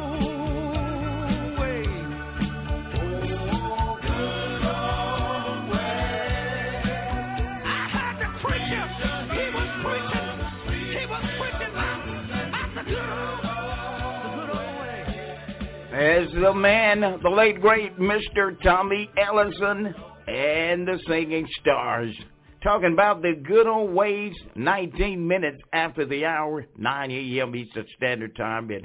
as the man, the late great Mister Tommy Ellison and the Singing Stars, talking about the good old ways. nineteen minutes after the hour, nine a.m. Eastern Standard Time. And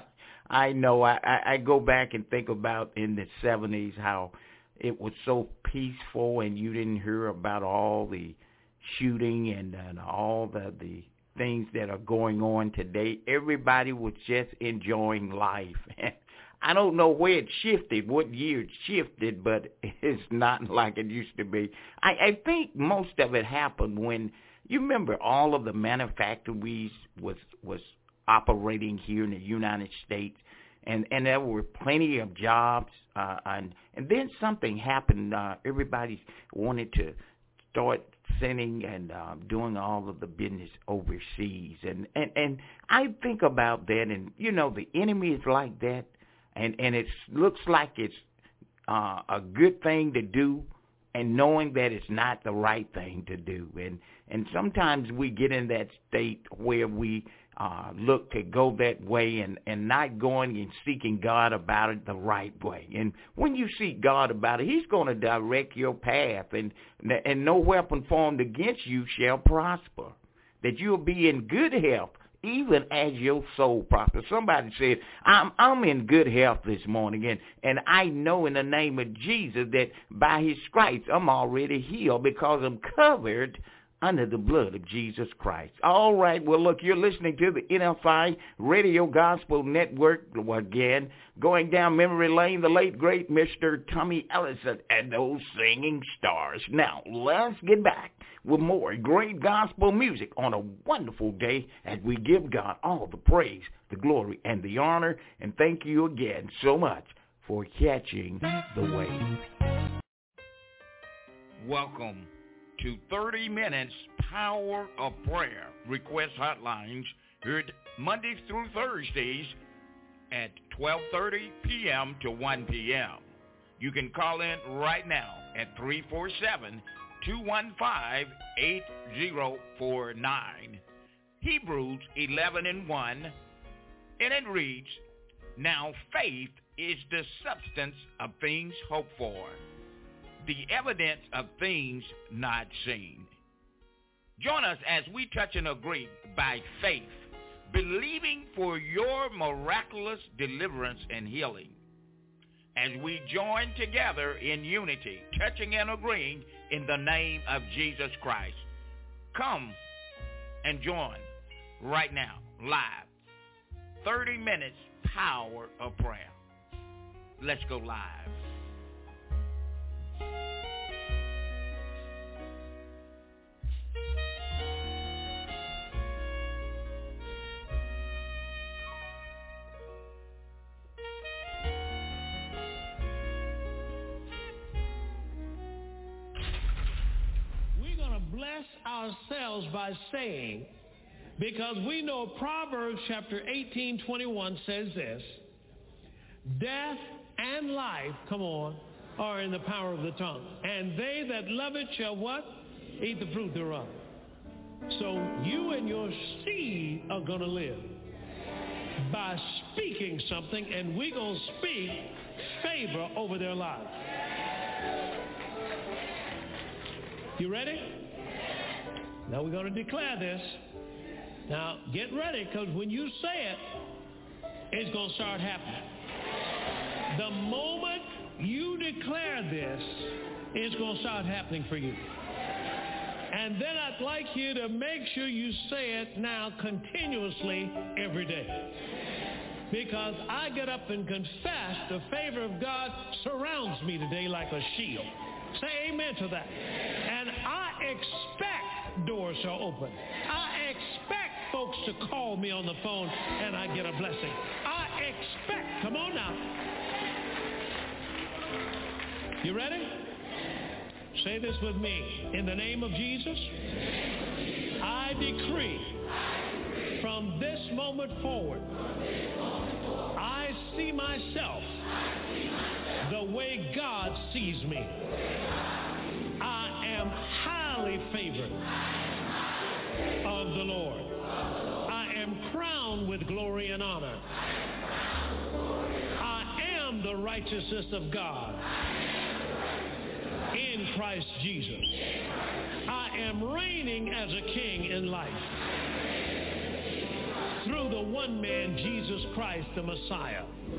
I know I, I, I go back and think about in the seventies how it was so peaceful and you didn't hear about all the shooting and, and all the, the things that are going on today. Everybody was just enjoying life. I don't know where it shifted, what year it shifted, but it's not like it used to be. I, I think most of it happened when, you remember all of the manufactories was was operating here in the United States, and, and there were plenty of jobs, uh, and, and then something happened. Uh, everybody wanted to start sending and uh, doing all of the business overseas, and, and, and I think about that, and, you know, the enemy is like that. And and it looks like it's uh, a good thing to do, and knowing that it's not the right thing to do. And and sometimes we get in that state where we uh, look to go that way and, and not going and seeking God about it the right way. And when you seek God about it, he's going to direct your path, and and no weapon formed against you shall prosper, that you'll be in good health, even as your soul prospers. Somebody said, I'm I'm in good health this morning, and, and I know in the name of Jesus that by his stripes I'm already healed because I'm covered under the blood of Jesus Christ. All right, well, look, you're listening to the N F I Radio Gospel Network again, going down memory lane, the late, great Mister Tommy Ellison and those Singing Stars. Now, let's get back with more great gospel music on a wonderful day as we give God all the praise, the glory, and the honor. And thank you again so much for catching the wave. Welcome to thirty minutes Power of Prayer request hotlines, heard Mondays through Thursdays at twelve thirty p.m. to one p.m. You can call in right now at three four seven, two one five, eight zero four nine. Hebrews eleven and one, and it reads, Now faith is the substance of things hoped for, the evidence of things not seen. Join us as we touch and agree by faith, believing for your miraculous deliverance and healing. as we join together in unity, touching and agreeing in the name of Jesus Christ. Come and join right now, live. thirty minutes power of prayer. Let's go live. Bless ourselves by saying, because we know Proverbs chapter eighteen twenty-one says this, death and life, come on, are in the power of the tongue, and they that love it shall what? Eat the fruit thereof. So you and your seed are going to live by speaking something, and we're going to speak favor over their lives. You ready? Now we're going to declare this. Now get ready, because when you say it, it's going to start happening. The moment you declare this, it's going to start happening for you. And then I'd like you to make sure you say it now continuously every day. Because I get up and confess the favor of God surrounds me today like a shield. Say amen to that. And I expect doors to open. I expect folks to call me on the phone and I get a blessing. I expect, come on now. You ready? Say this with me. In the name of Jesus, I decree from this moment forward, I see myself the way God sees me. I am highly favored of the Lord. I am crowned with glory and honor. I am the righteousness of God in Christ Jesus. I am reigning as a king in life through the one man, Jesus Christ, the Messiah.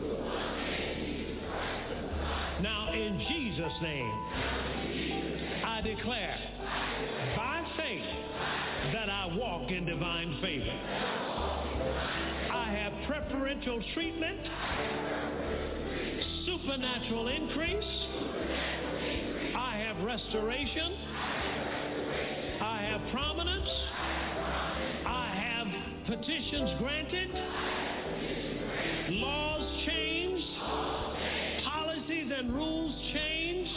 Now, in Jesus' name, I declare by faith that I walk in divine favor. I have preferential treatment, supernatural increase. I have restoration. I have prominence. I have petitions granted. Laws changed. Policies and rules changed.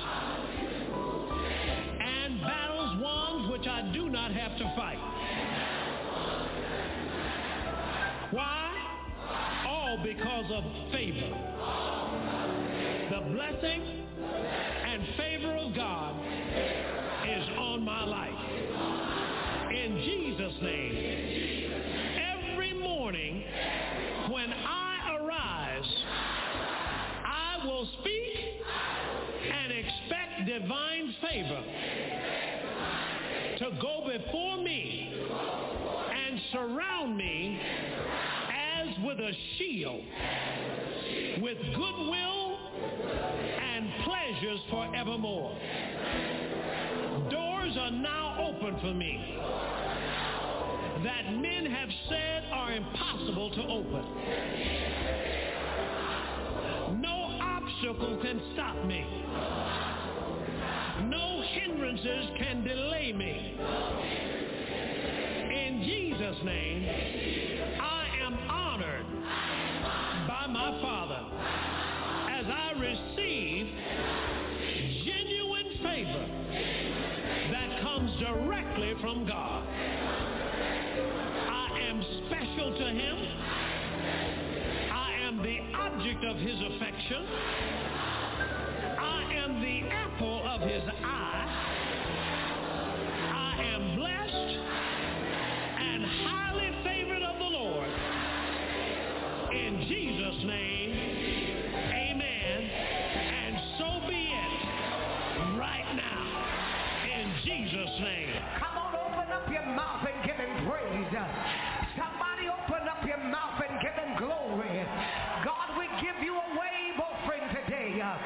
And battles won which I do not have to fight. Why? All because of favor. The blessing and favor of God is on my life. In Jesus' name, every morning when I arise, I will speak and expect divine favor to go before me and surround me as with a shield, with goodwill and pleasures forevermore. Doors are now open for me that men have said are impossible to open. No obstacle can stop me. No hindrances can delay me. In Jesus' name, I am honored by my Father as I receive genuine favor that comes directly from God. I am special to Him. I am the object of His affection. I am the apple of His eye. I am blessed and highly favored of the Lord. In Jesus' name, amen. And so be it right now. In Jesus' name. Come on, open up your mouth and give Him praise. Somebody open up your mouth and give Him glory. God, we give you a wave offering today.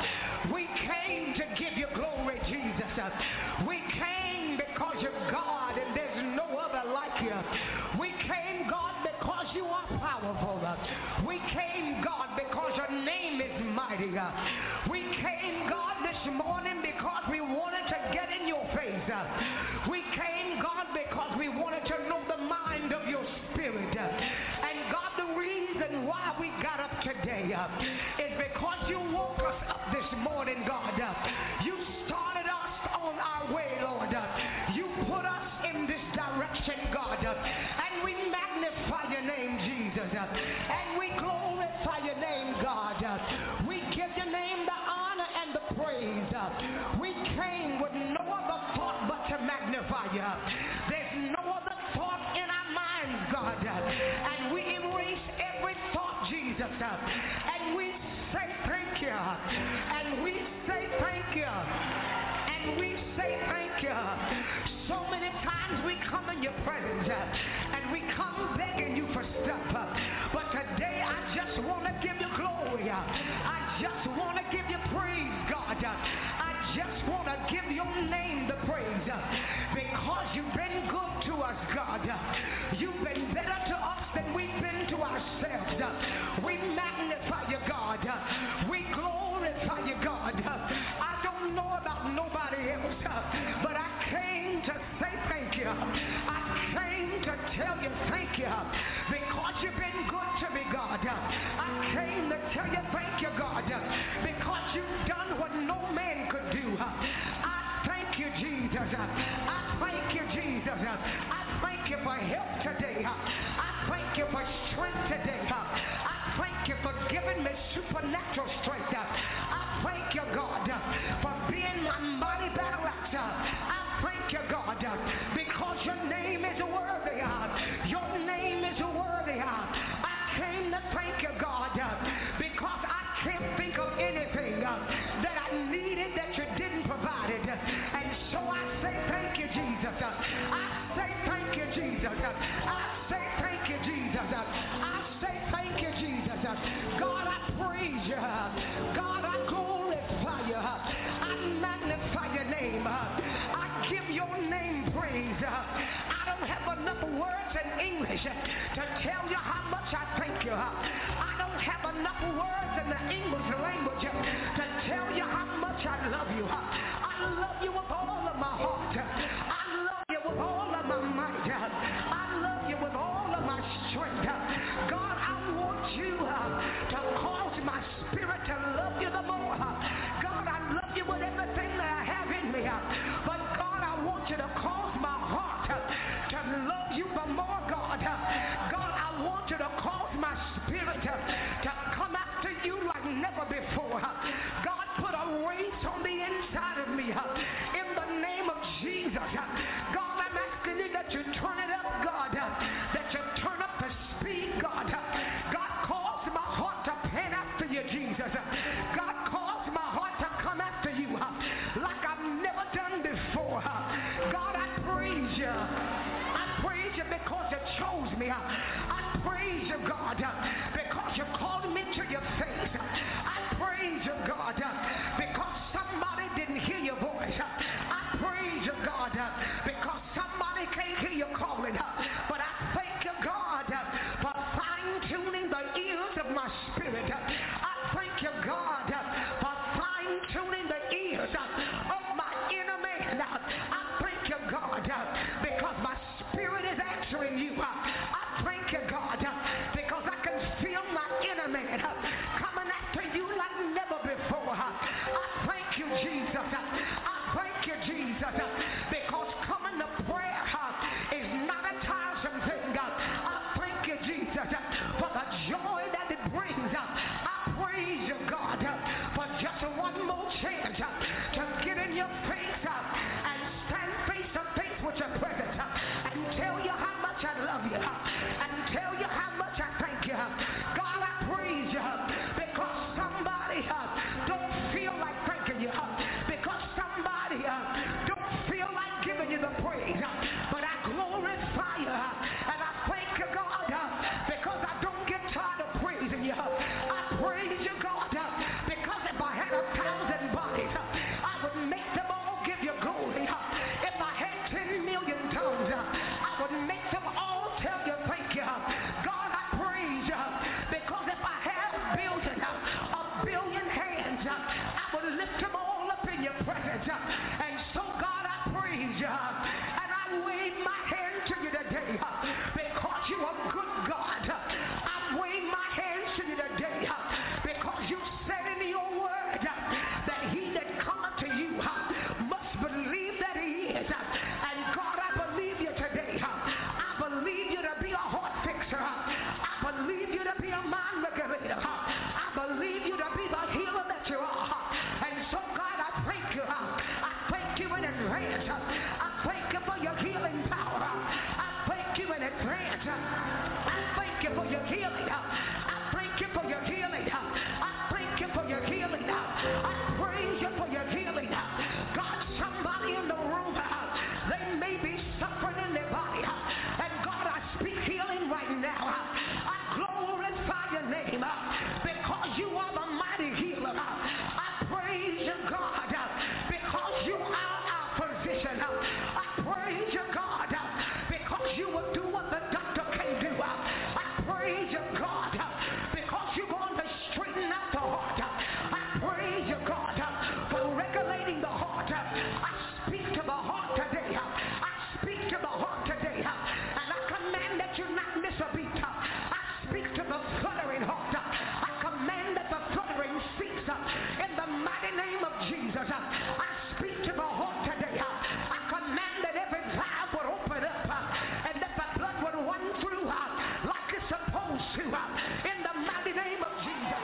We came to give you glory, Jesus. We came because you're God and there's no other like you. We came, God, because you are powerful. We came, God, because your name is mighty. We came, God, this morning because we wanted to get in your face. We came, God, because we wanted to know the mind of your spirit. And God, the reason why we got up today is because you woke us up this morning, God. You started us on our way, Lord. You put us in this direction, God. And we magnify your name, Jesus. And we glorify your name, God. We give your name the honor and the praise. We came with no other thought but to magnify you. There's no other thought in our minds, God. And we erase every thought, Jesus. And we say thank you. And we say thank you. And we say thank you. So many times we come in your presence and we come begging you for stuff. But today I just want to give you glory. I just want to give you praise, God. I just want to give your name the praise because you've been good to us, God. You've been better to us than we've been to ourselves. We magnify you, God. We glorify you, God. I don't know about nobody else, but I came to say thank you. I came to tell you thank you because you've been good to me, God. I came to tell you thank you, God, because you've done what no man could do. I thank you, Jesus. I thank you, Jesus. I thank you for help today. I thank you for strength today. I thank you for giving me supernatural strength. I thank you, God, for being my mighty battle axe. I thank you, God, because your name is worthy. Your name is worthy. I came to thank you, God, because I can't think of anything that I needed that you didn't provide it. And so I say thank you, Jesus. I say thank you, Jesus. I say thank you, Jesus. I say thank you, Jesus. God, I praise you. God, I glorify you. I magnify your name. I give your name praise. I don't have enough words in English to tell you how much I thank you. I don't have enough words in the English language to tell you how much I love you. I love you with all of my heart. I love you with all of my might. I love you with all of my strength. God, I want you to cause my spirit to love you the more. God, I love you with everything that I have in me. But God, I want you to cause my heart to love you the more, God. God, I want you to cause my spirit to come after you like never before. God, put a race on the inside of me in the name of Jesus. God, I'm asking you that you turn it up, God, that you turn up the speed, God. God, cause my heart to pan after you, Jesus. God, cause my heart to come after you like I've never done before. God, I praise you. I praise you because you chose me. I praise you, God, because you called me to your face. I praise you, God, because somebody didn't hear your voice. I praise you, God, because somebody can't hear you calling. But I thank you, God, for fine-tuning the ears of my spirit. I thank you, God, for fine-tuning the ears of my inner man. I thank you, God, because my spirit is answering you. I thank you, God, because I can feel my inner man coming after you like never before. I thank you, Jesus. I thank you, Jesus, because coming to prayer is not a tiresome thing. I thank you, Jesus, for the joy that it brings. I praise you, God, for just one more chance to get in your face and stand face to face with your presence and tell you how much I love you and tell you how much I thank you. God, I praise you because somebody don't feel like thanking you, because God, uh, because you are our physician. Uh, I praise you, God, uh, because you will do what the doctor can do. Uh, I praise you, God, uh, because you're going to straighten out the heart. Uh, I praise you, God, uh, for regulating the heart. Uh, I speak to the heart today. Uh, I speak to the heart today. Uh, and I command that you not miss a beat. Uh, I speak to the fluttering heart. Uh, I command that the fluttering cease. Uh, in the mighty name of Jesus. Uh, I speak to the heart today. Uh, I command that every valve would open up uh, and that the blood would run through uh, like it's supposed to. Uh, in the mighty name of Jesus.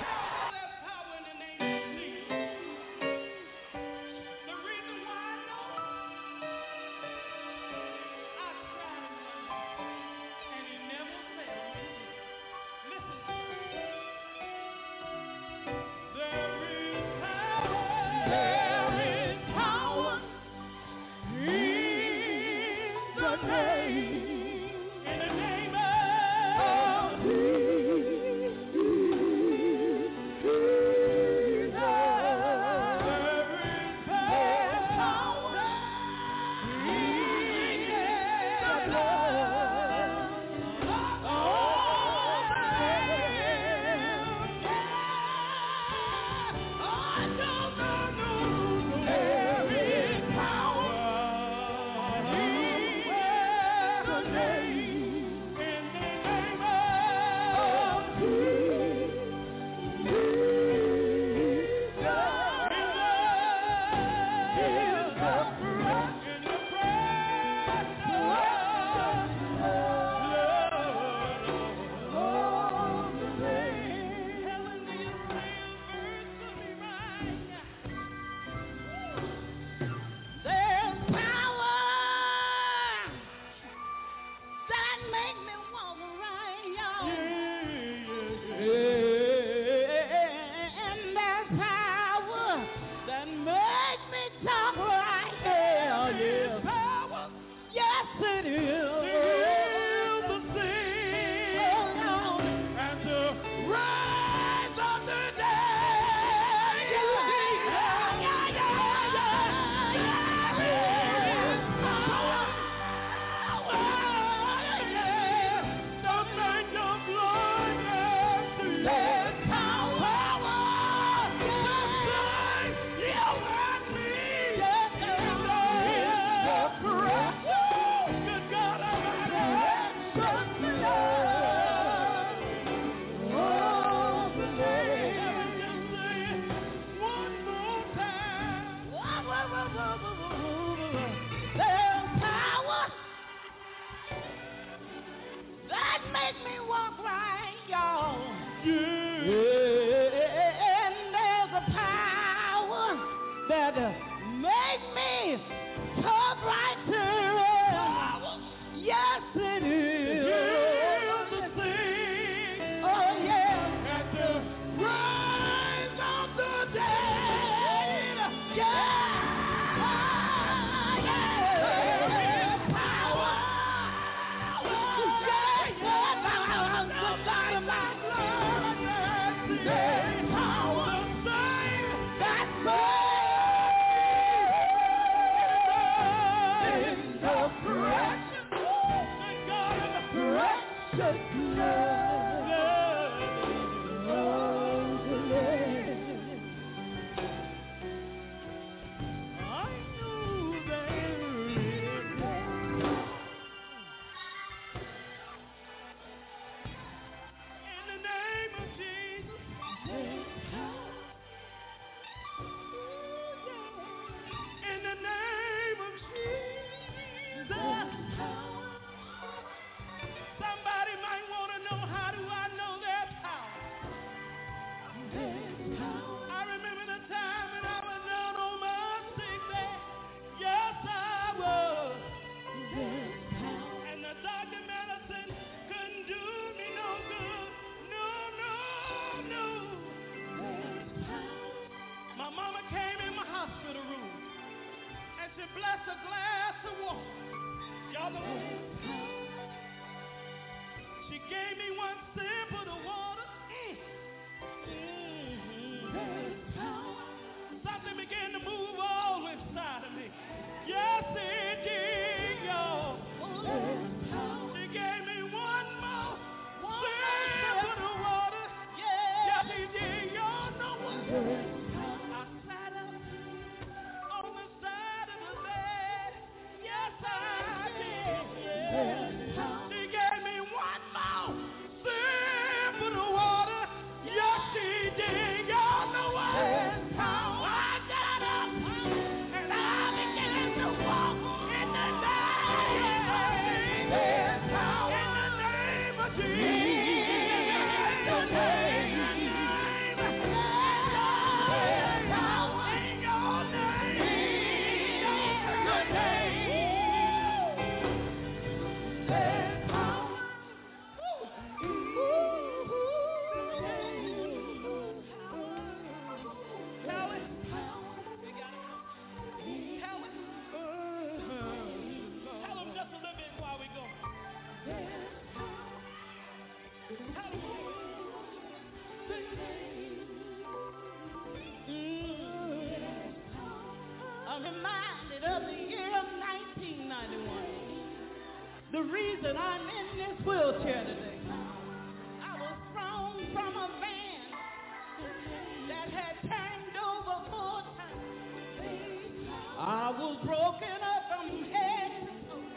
The reason I'm in this wheelchair today, I was thrown from a van that had turned over four times. I was broken up from head to toe.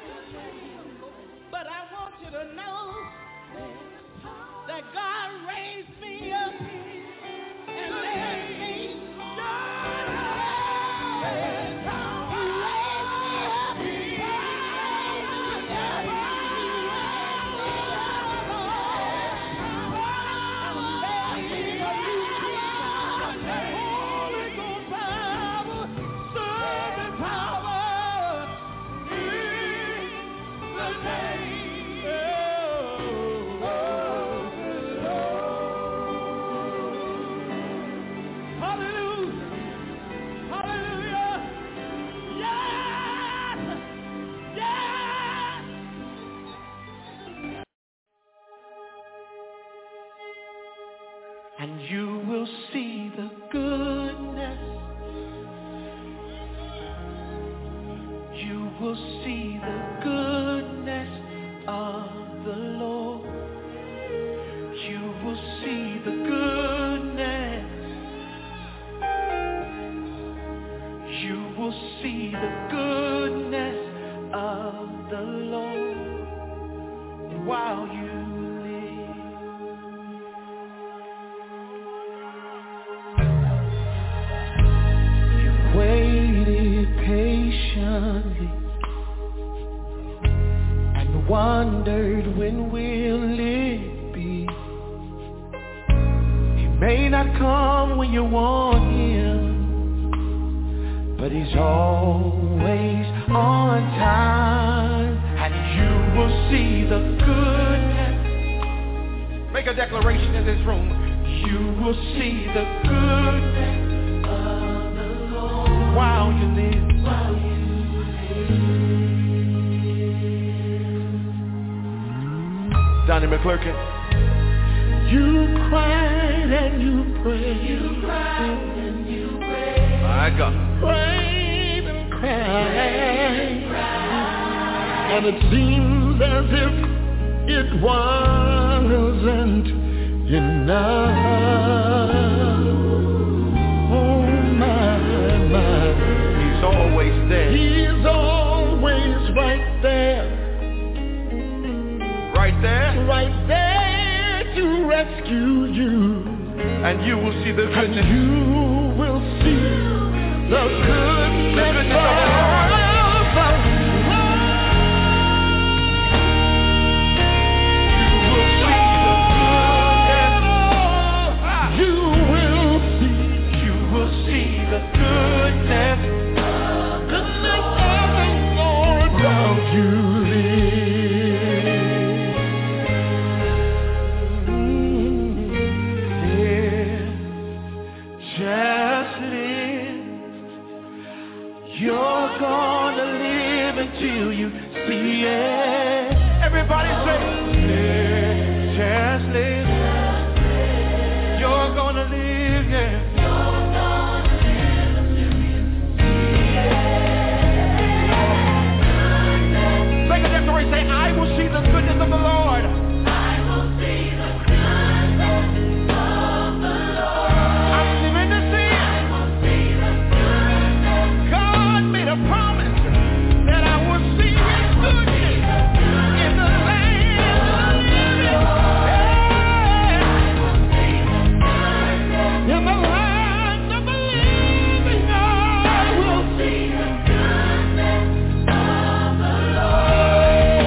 But I want you to know that God raised me up and let me and you will see the goodness. You will see the goodness of the Lord. You will see the goodness. You will see the goodness of the Lord while you waited patiently and wondered when will it be. He may not come when you want him, but he's always on time, and you will see the goodness. Make a declaration in this room. You will see the goodness while you live, while you live. Donnie McClurkin. You cried and you prayed. You cried and you prayed. My God. Prayed and cried. And it seems as if it wasn't enough. Oh my. He's always there. He's always right there. Right there? Right there to rescue you. And you will see the goodness. And you will see the goodness of the Lord. You will see the goodness. You will see. You will see the goodness. You live. Yeah. Just live. You're gonna live until you see it. Everybody say, yeah. Just live. You're gonna live, yeah. Say, I will see the goodness of the Lord. I will see the goodness of the Lord. I'm living to see it. I will see the goodness. God made a promise that I will see his goodness in the land of the living. Yeah. I will see the goodness in the land of the living. I will see the goodness of the Lord.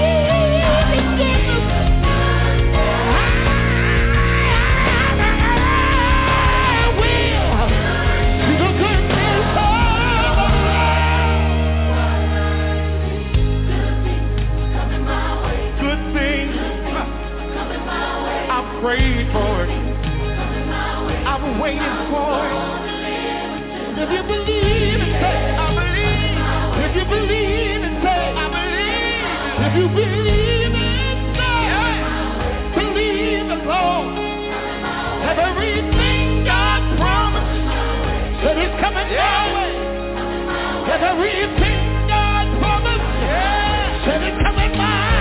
Prayed for it. I've waited for it. If you believe and say, I believe. If you believe and say, I believe. If you believe and say, believe the Lord. Have everything God promised that is coming my way. Have everything God promised that is coming my way.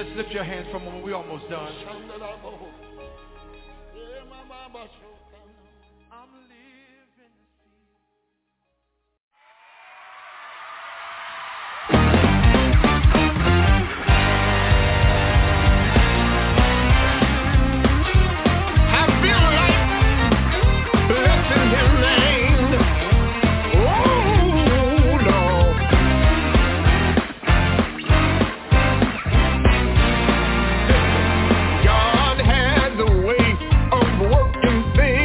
Just lift your hands for a moment. We're almost done. God has a way of working things.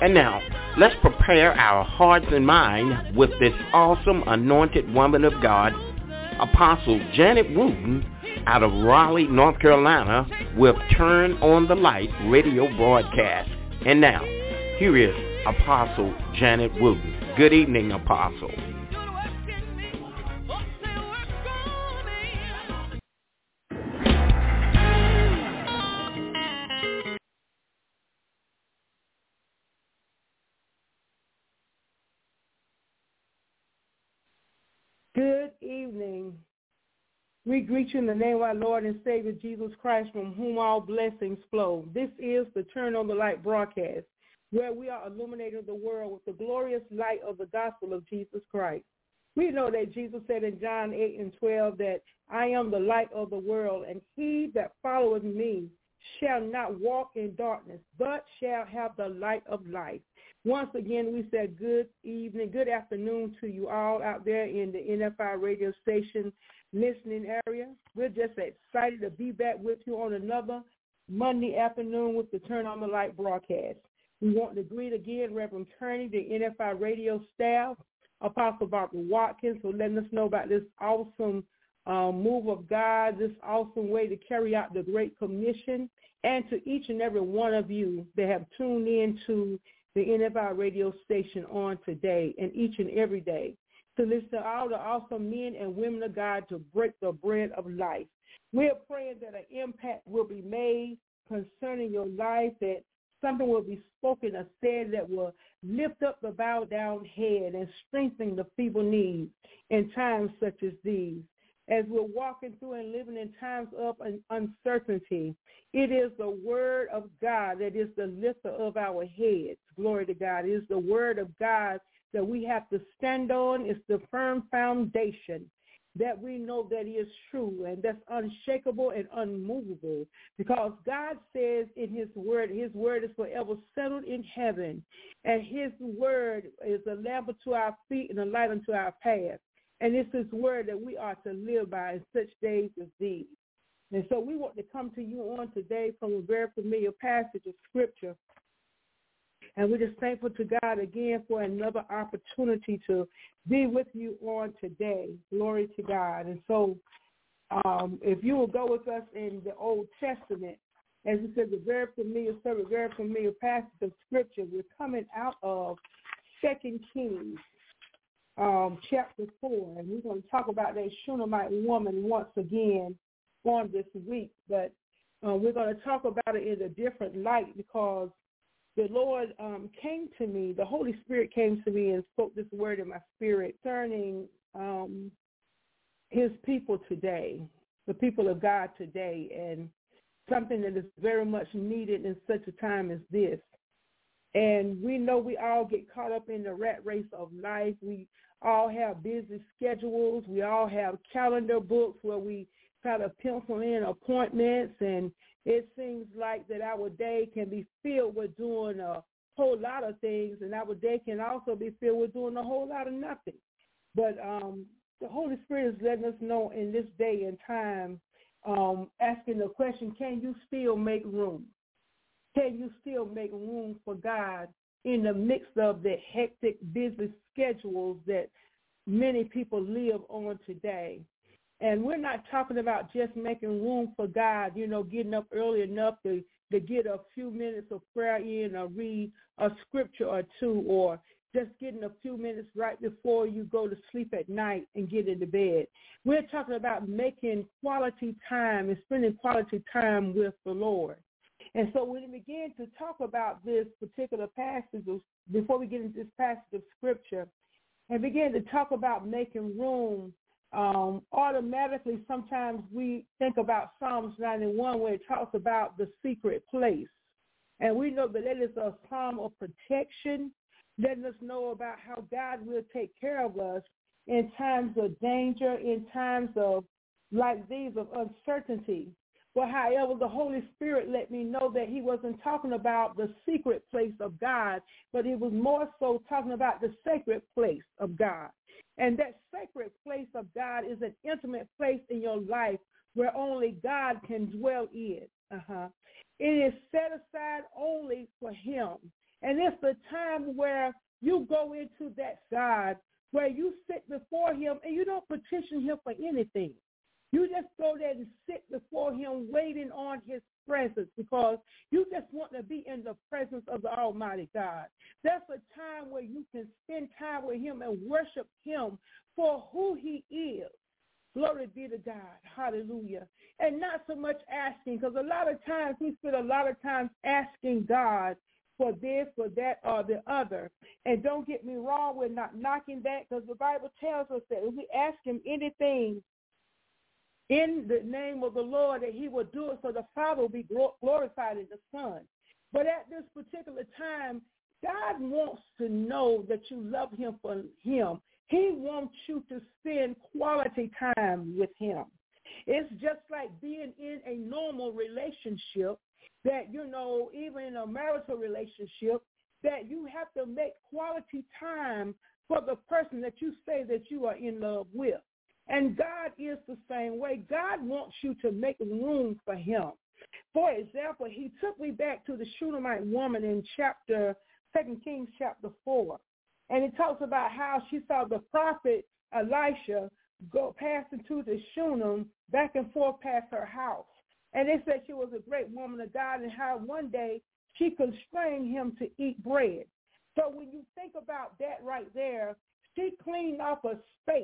And now, let's prepare our hearts and minds with this awesome anointed woman of God, Apostle Janet Wooten, out of Raleigh, North Carolina, with Turn on the Light radio broadcast. And now, here is Apostle Janet Wooten. Good evening, Apostle. Good evening. We greet you in the name of our Lord and Savior Jesus Christ, from whom all blessings flow. This is the Turn on the Light broadcast, where we are illuminating the world with the glorious light of the gospel of Jesus Christ. We know that Jesus said in John eight and twelve that I am the light of the world, and he that followeth me shall not walk in darkness, but shall have the light of life. Once again, we said good evening, good afternoon to you all out there in the N F I radio station listening area. We're just excited to be back with you on another Monday afternoon with the Turn on the Light broadcast. We want to greet again Reverend Kearney, the N F I radio staff, Apostle Barbara Watkins, for letting us know about this awesome um, move of God, this awesome way to carry out the Great Commission, and to each and every one of you that have tuned in to the N F I radio station on today and each and every day, to listen to all the awesome men and women of God to break the bread of life. We're praying that an impact will be made concerning your life, that something will be spoken or said that will lift up the bowed down head and strengthen the feeble knees in times such as these. As we're walking through and living in times of uncertainty, it is the word of God that is the lifter of our heads. Glory to God. It is the word of God that we have to stand on. It's the firm foundation that we know that is true and that's unshakable and unmovable, because God says in his word, his word is forever settled in heaven, and his word is a lamp unto our feet and a light unto our path. And it's his word that we are to live by in such days as these. And so we want to come to you on today from a very familiar passage of Scripture. And we're just thankful to God again for another opportunity to be with you on today. Glory to God. And so um, if you will go with us in the Old Testament, as we said, the very familiar, very familiar passage of Scripture, we're coming out of Second Kings. Um, chapter four, and we're going to talk about that Shunammite woman once again on this week, but uh, we're going to talk about it in a different light, because the Lord um, came to me, the Holy Spirit came to me and spoke this word in my spirit concerning um, his people today, the people of God today, and something that is very much needed in such a time as this. And we know we all get caught up in the rat race of life. We all have busy schedules. We all have calendar books where we try to pencil in appointments, and it seems like that our day can be filled with doing a whole lot of things, and our day can also be filled with doing a whole lot of nothing. But um, the Holy Spirit is letting us know in this day and time, um, asking the question, can you still make room? Can you still make room for God in the midst of the hectic, busy schedules that many people live on today? And we're not talking about just making room for God, you know, getting up early enough to, to get a few minutes of prayer in or read a scripture or two, or just getting a few minutes right before you go to sleep at night and get into bed. We're talking about making quality time and spending quality time with the Lord. And so when we begin to talk about this particular passage, of, before we get into this passage of Scripture, and begin to talk about making room, um, automatically sometimes we think about Psalms ninety-one, where it talks about the secret place. And we know that it is a psalm of protection, letting us know about how God will take care of us in times of danger, in times of, like these, of uncertainty. But however, the Holy Spirit let me know that he wasn't talking about the secret place of God, but he was more so talking about the sacred place of God. And that sacred place of God is an intimate place in your life where only God can dwell in. Uh-huh. It is set aside only for him. And it's the time where you go into that God, where you sit before him and you don't petition him for anything. You just go there and sit before him waiting on his presence because you just want to be in the presence of the Almighty God. That's a time where you can spend time with him and worship him for who he is. Glory be to God. Hallelujah. And not so much asking, because a lot of times we spend a lot of time asking God for this, for that, or the other. And don't get me wrong, we're not knocking that, because the Bible tells us that if we ask him anything in the name of the Lord, that he will do it so the Father will be glorified in the Son. But at this particular time, God wants to know that you love him for him. He wants you to spend quality time with him. It's just like being in a normal relationship that, you know, even in a marital relationship, that you have to make quality time for the person that you say that you are in love with. And God is the same way. God wants you to make room for him. For example, he took me back to the Shunammite woman in chapter, Second Kings chapter four. And it talks about how she saw the prophet Elisha go past into the Shunem back and forth past her house. And they said she was a great woman of God and how one day she constrained him to eat bread. So when you think about that right there, she cleaned off a space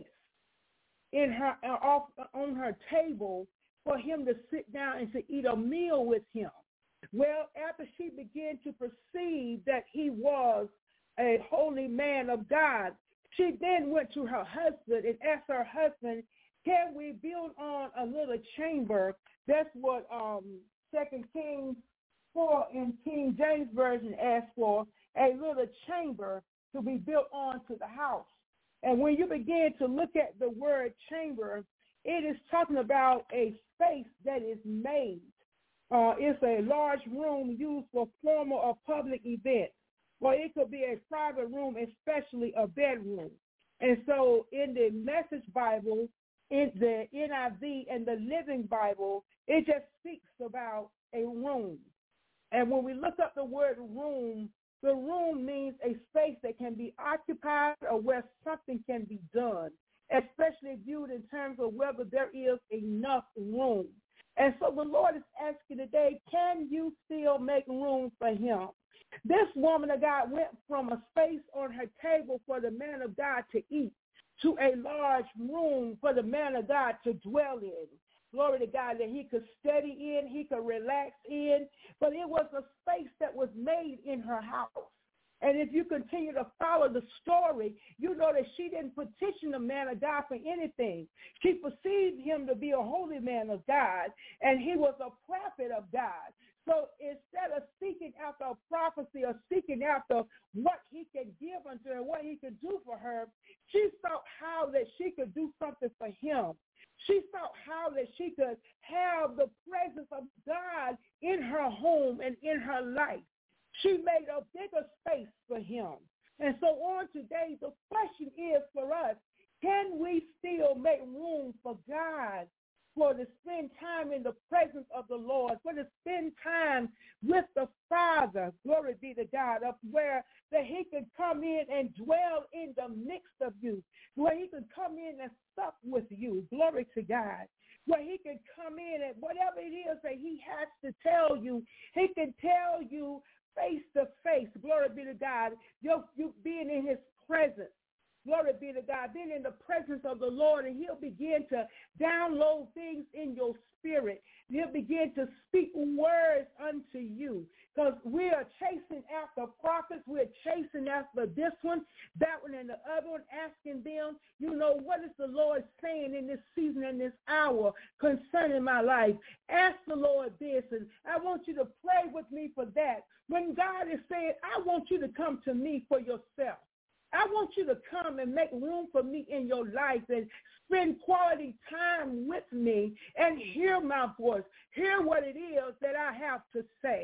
in her uh, off on her table for him to sit down and to eat a meal with him. Well, after she began to perceive that he was a holy man of God, she then went to her husband and asked her husband, can we build on a little chamber? That's what um, Second Kings four in King James Version asked for, a little chamber to be built onto the house. And when you begin to look at the word chamber, it is talking about a space that is made. Uh, it's a large room used for formal or public events. Or it could be a private room, especially a bedroom. And so in the Message Bible, in the N I V and the Living Bible, it just speaks about a room. And when we look up the word room, the room means a space that can be occupied or where something can be done, especially viewed in terms of whether there is enough room. And so the Lord is asking today, can you still make room for him? This woman of God went from a space on her table for the man of God to eat to a large room for the man of God to dwell in. Glory to God, that he could study in, he could relax in, but it was a space that was made in her house. And if you continue to follow the story, you know that she didn't petition the man of God for anything. She perceived him to be a holy man of God, and he was a prophet of God. So instead of seeking after a prophecy or seeking after what he could give unto her, what he could do for her, she sought how that she could do something for him. She sought how that she could have the presence of God in her home and in her life. She made a bigger space for him. And so on today, the question is for us, can we still make room for God, for to spend time in the presence of the Lord, for to spend time with the Father, glory be to God, of where that he could come in and dwell in the midst of you, where he could come in and sup with you, glory to God, where he could come in and whatever it is that he has to tell you, he can tell you face to face, glory be to God, you you being in his presence. Glory be to God, being in the presence of the Lord, and he'll begin to download things in your spirit. He'll begin to speak words unto you, because we are chasing after prophets. We're chasing after this one, that one, and the other one, asking them, you know, what is the Lord saying in this season and this hour concerning my life? Ask the Lord this, and I want you to pray with me for that. When God is saying, I want you to come to me for yourself. I want you to come and make room for me in your life and spend quality time with me and hear my voice, hear what it is that I have to say.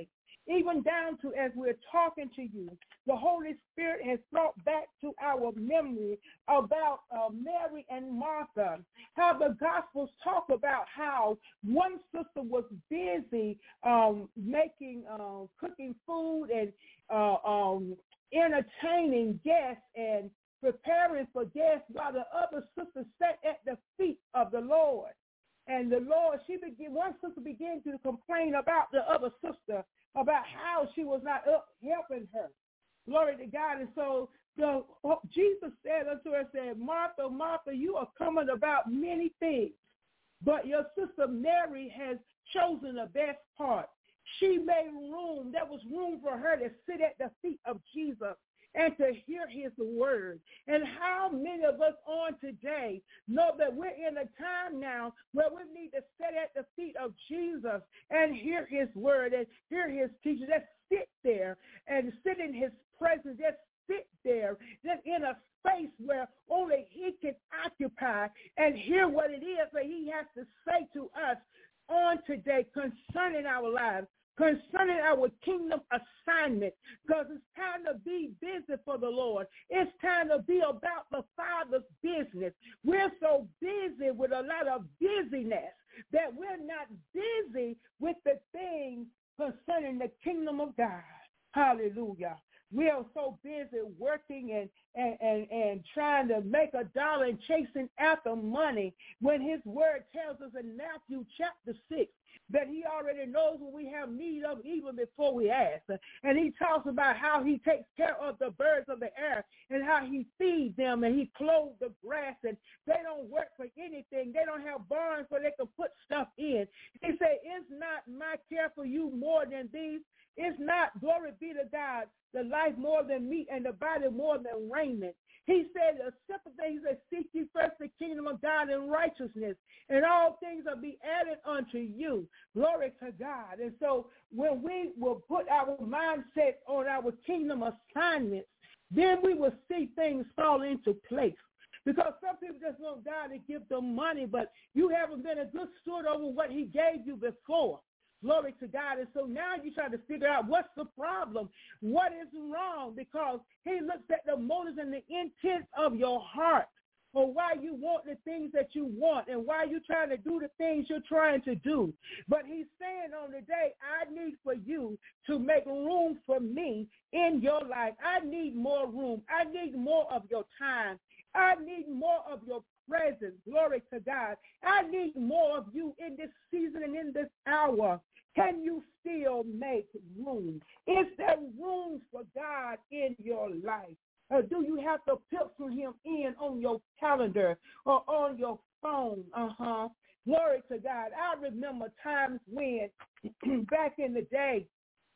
even down to as we're talking to you, the Holy Spirit has brought back to our memory about uh, Mary and Martha, how the Gospels talk about how one sister was busy um, making, uh, cooking food and uh, um, entertaining guests and preparing for guests while the other sister sat at the feet of the Lord. And the Lord, she began, one sister began to complain about the other sister, about how she was not up helping her. Glory to God. And so the, Jesus said unto her, said, Martha, Martha, you are coming about many things, but your sister Mary has chosen the best part. She made room. There was room for her to sit at the feet of Jesus and to hear his word. And how many of us on today know that we're in a time now where we need to sit at the feet of Jesus and hear his word and hear his teaching. Just sit there and sit in his presence. Just sit there, just in a space where only he can occupy and hear what it is that he has to say to us on today concerning our lives, concerning our kingdom assignment, because it's time to be busy for the Lord. It's time to be about the Father's business. We're so busy with a lot of busyness that we're not busy with the things concerning the kingdom of God. Hallelujah. We are so busy working and, and, and, and trying to make a dollar and chasing after money when his word tells us in Matthew chapter six that he already knows what we have need of even before we ask. And he talks about how he takes care of the birds of the air and how he feeds them and he clothes the grass, and they don't work for anything. They don't have barns where they can put stuff in. He said, is not my care for you more than these? It's not, glory be to God, the life more than meat and the body more than raiment. He said, a simple thing, he said, seek ye first the kingdom of God and righteousness, and all things will be added unto you. Glory to God. And so when we will put our mindset on our kingdom assignments, then we will see things fall into place. Because some people just want God to give them money, but you haven't been a good steward over what he gave you before. Glory to God. And so now you're trying to figure out what's the problem, what is wrong, because he looks at the motives and the intent of your heart, or why you want the things that you want and why you're trying to do the things you're trying to do. But he's saying on the day, I need for you to make room for me in your life. I need more room. I need more of your time. I need more of your presence. Glory to God. I need more of you in this season and in this hour. Can you still make room? Is there room for God in your life? Or do you have to pencil him in on your calendar or on your phone? Uh-huh. Glory to God. I remember times when, back in the day,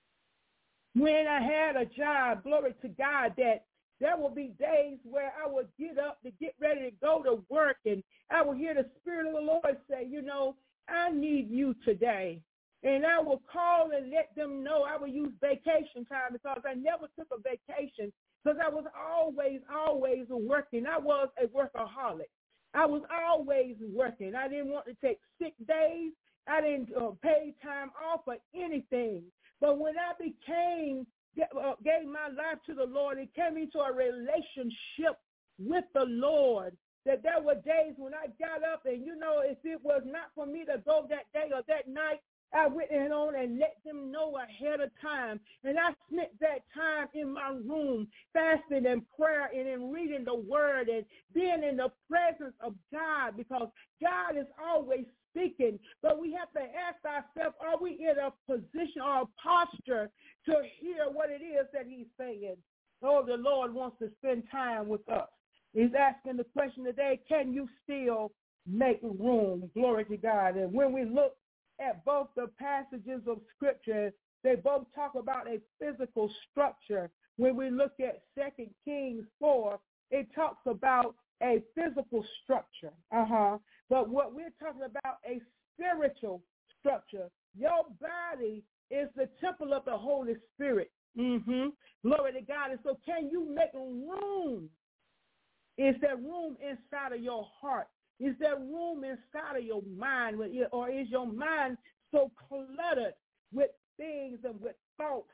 when I had a job, glory to God, that there will be days where I would get up to get ready to go to work, and I would hear the Spirit of the Lord say, you know, I need you today. And I will call and let them know. I will use vacation time because I never took a vacation because I was always, always working. I was a workaholic. I was always working. I didn't want to take sick days. I didn't uh, pay time off for anything. But when I became, uh, gave my life to the Lord, it came into a relationship with the Lord, that there were days when I got up and, you know, if it was not for me to go that day or that night, I went in on and let them know ahead of time. And I spent that time in my room, fasting and prayer and in reading the word and being in the presence of God, because God is always speaking. But we have to ask ourselves, are we in a position or a posture to hear what it is that he's saying? Oh, the Lord wants to spend time with us. He's asking the question today, can you still make room? Glory to God. And when we look at both the passages of Scripture, they both talk about a physical structure. When we look at Second Kings four, it talks about a physical structure. Uh-huh. But what we're talking about, a spiritual structure. Your body is the temple of the Holy Spirit. Mm-hmm. Glory to God. And so can you make room? Is there room inside of your heart? Is there room inside of your mind, or is your mind so cluttered with things and with thoughts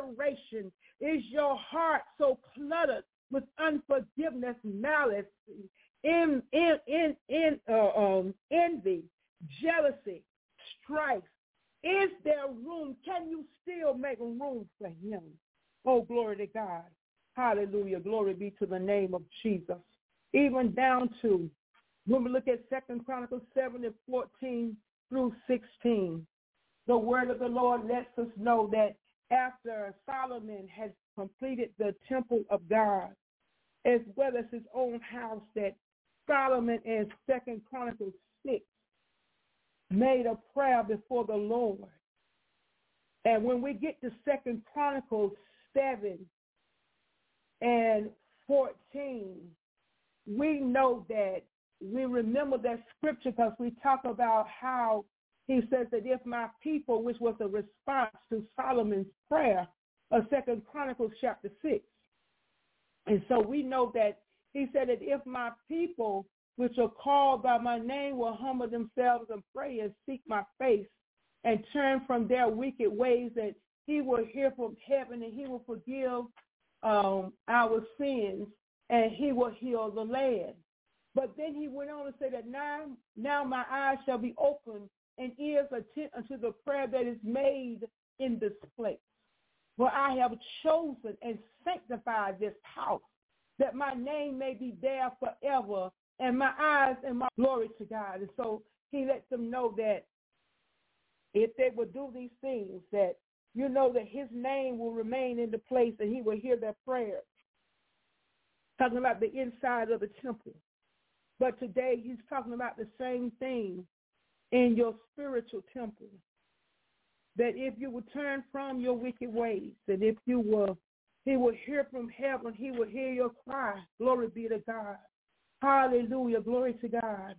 generation? Is your heart so cluttered with unforgiveness, malice, in, in, in, in, uh, um, envy, jealousy, strife? Is there room? Can you still make room for him? Oh, glory to God. Hallelujah. Glory be to the name of Jesus. Even down to, when we look at Second Chronicles seven and fourteen through sixteen, the word of the Lord lets us know that after Solomon had completed the temple of God, as well as his own house, that Solomon in Second Chronicles six made a prayer before the Lord. And when we get to Second Chronicles seven and fourteen, we know that we remember that scripture because we talk about how he says that if my people, which was a response to Solomon's prayer of Second Chronicles chapter six. And so we know that he said that if my people, which are called by my name, will humble themselves and pray and seek my face and turn from their wicked ways, that he will hear from heaven and he will forgive um, our sins and he will heal the land. But then he went on to say that now, now my eyes shall be open and ears attend unto the prayer that is made in this place. For I have chosen and sanctified this house, that my name may be there forever, and my eyes and my glory to God. And so he lets them know that if they would do these things, that you know that his name will remain in the place and he will hear their prayers. Talking about the inside of the temple. But today he's talking about the same thing in your spiritual temple. That if you will turn from your wicked ways, and if you will, he will hear from heaven, he will hear your cry. Glory be to God. Hallelujah. Glory to God.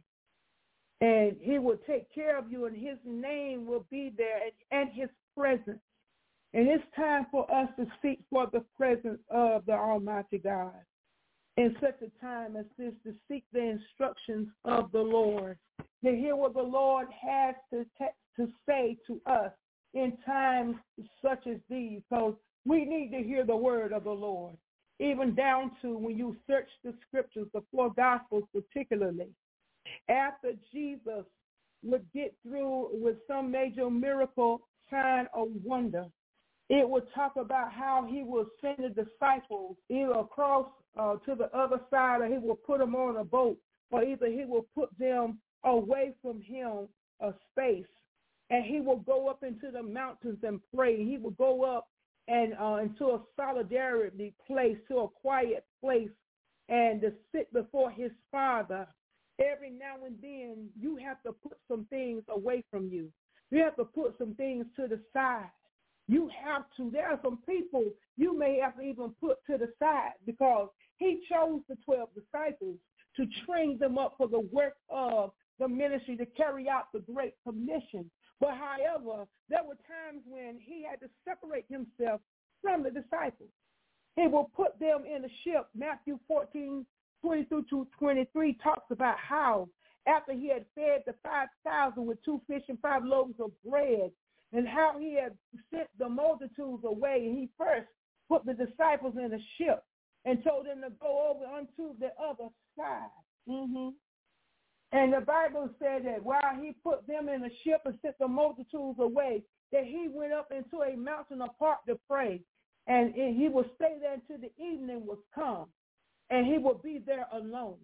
And he will take care of you, and his name will be there, and, and his presence. And it's time for us to seek for the presence of the Almighty God in such a time as this, to seek the instructions of the Lord, to hear what the Lord has to, te- to say to us in times such as these. So we need to hear the word of the Lord, even down to when you search the scriptures, the four gospels particularly. After Jesus would get through with some major miracle, sign, or wonder, it would talk about how he will send the disciples either across uh, to the other side, or he will put them on a boat, or either he will put them away from him a space, and he will go up into the mountains and pray. He will go up and uh, into a solidarity place, to a quiet place, and to sit before his Father. Every now and then, you have to put some things away from you. You have to put some things to the side. You have to. There are some people you may have to even put to the side, because he chose the twelve disciples to train them up for the work of the ministry, to carry out the Great Commission. But however, there were times when he had to separate himself from the disciples. He will put them in a ship. Matthew fourteen, twenty-two to twenty-three talks about how after he had fed the five thousand with two fish and five loaves of bread, and how he had sent the multitudes away, and he first put the disciples in a ship and told them to go over unto the other side. Mm-hmm. And the Bible said that while he put them in a ship and sent the multitudes away, that he went up into a mountain apart to pray. And he would stay there until the evening was come. And he would be there alone.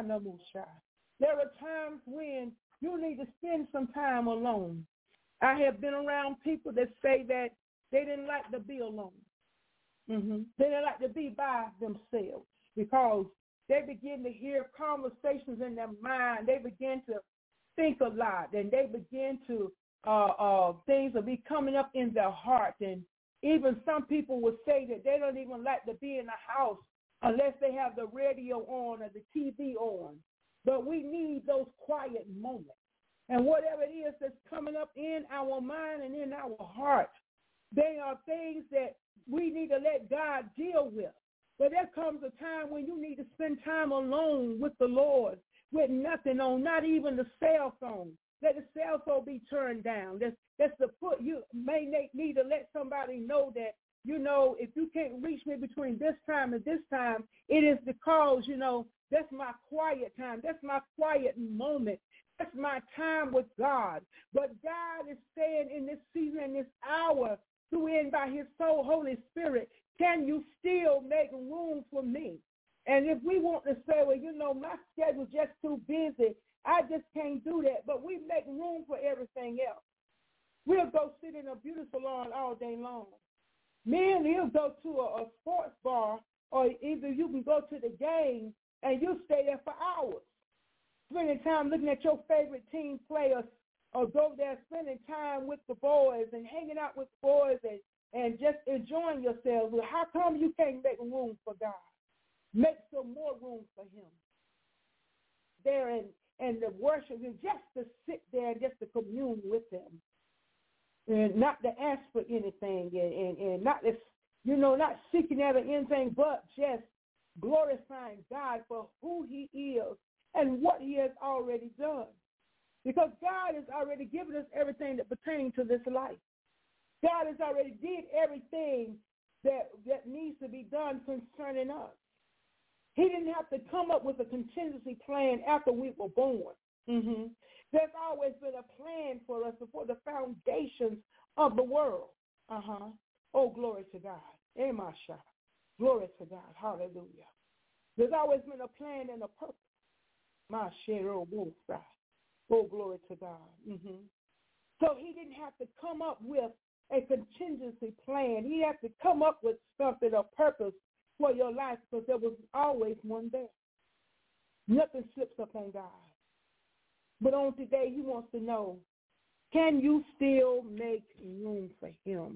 There are times when you need to spend some time alone. I have been around people that say that they didn't like to be alone. Mm-hmm. They didn't like to be by themselves, because they begin to hear conversations in their mind. They begin to think a lot, and they begin to, uh, uh, things will be coming up in their heart. And even some people will say that they don't even like to be in the house unless they have the radio on or the T V on. But we need those quiet moments. And whatever it is that's coming up in our mind and in our heart, they are things that we need to let God deal with. But there comes a time when you need to spend time alone with the Lord, with nothing on, not even the cell phone. Let the cell phone be turned down. That's, that's the put. You may need to let somebody know that you know, if you can't reach me between this time and this time, it is because, you know, that's my quiet time. That's my quiet moment. That's my time with God. But God is saying in this season, in this hour, through and by his soul, Holy Spirit, can you still make room for me? And if we want to say, well, you know, my schedule's just too busy, I just can't do that. But we make room for everything else. We'll go sit in a beauty salon all day long. Men, he'll go to a, a sports bar, or either you can go to the game and you stay there for hours, spending time looking at your favorite team players, or go there spending time with the boys and hanging out with the boys and, and just enjoying yourselves. Well, how come you can't make room for God? Make some more room for him. There and, and the worship is just to sit there and just to commune with them. And not to ask for anything, and, and, and not to, you know, not seeking after anything, but just glorifying God for who he is and what he has already done. Because God has already given us everything that pertains to this life. God has already did everything that, that needs to be done concerning us. He didn't have to come up with a contingency plan after we were born. Mm-hmm. There's always been a plan for us before the foundations of the world. Uh-huh. Oh, glory to God. Emasha. Glory to God. Hallelujah. There's always been a plan and a purpose. My shero wolfa. Oh, glory to God. Mm-hmm. So he didn't have to come up with a contingency plan. He had to come up with something, a purpose for your life, because there was always one there. Nothing slips up on God. But on today, he wants to know, can you still make room for him?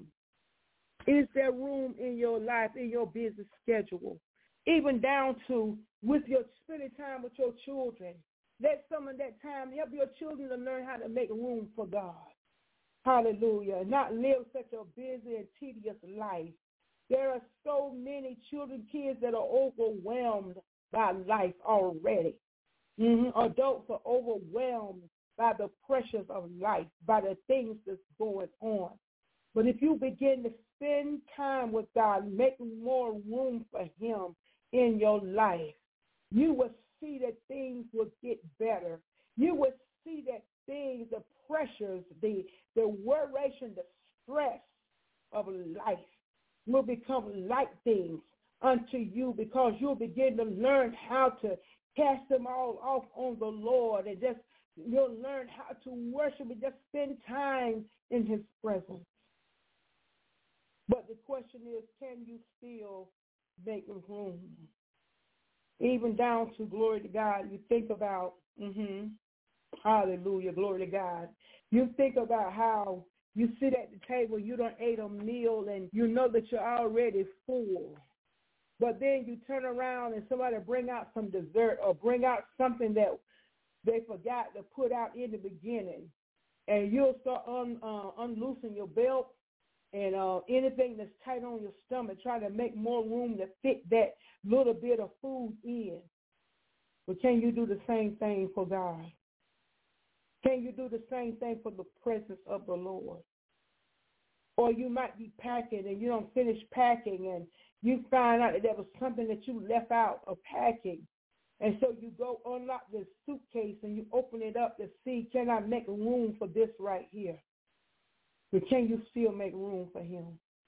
Is there room in your life, in your busy schedule, even down to with your spending time with your children? Let some of that time help your children to learn how to make room for God. Hallelujah. Not live such a busy and tedious life. There are so many children, kids that are overwhelmed by life already. Mm-hmm. Adults are overwhelmed by the pressures of life, by the things that's going on. But if you begin to spend time with God, make more room for him in your life, you will see that things will get better. You will see that things, the pressures, the, the worration, the stress of life will become light things unto you, because you'll begin to learn how to cast them all off on the Lord, and just you'll learn how to worship and just spend time in his presence. But the question is, can you still make room? Even down to, glory to God, you think about, mm-hmm, hallelujah, glory to God. You think about how you sit at the table, you done ate a meal, and you know that you're already full. But then you turn around and somebody bring out some dessert or bring out something that they forgot to put out in the beginning. And you'll start un, uh, unloosing your belt and uh, anything that's tight on your stomach, trying to make more room to fit that little bit of food in. But can you do the same thing for God? Can you do the same thing for the presence of the Lord? Or you might be packing and you don't finish packing, and you find out that there was something that you left out of packing. And so you go unlock this suitcase and you open it up to see, can I make room for this right here? But can you still make room for him?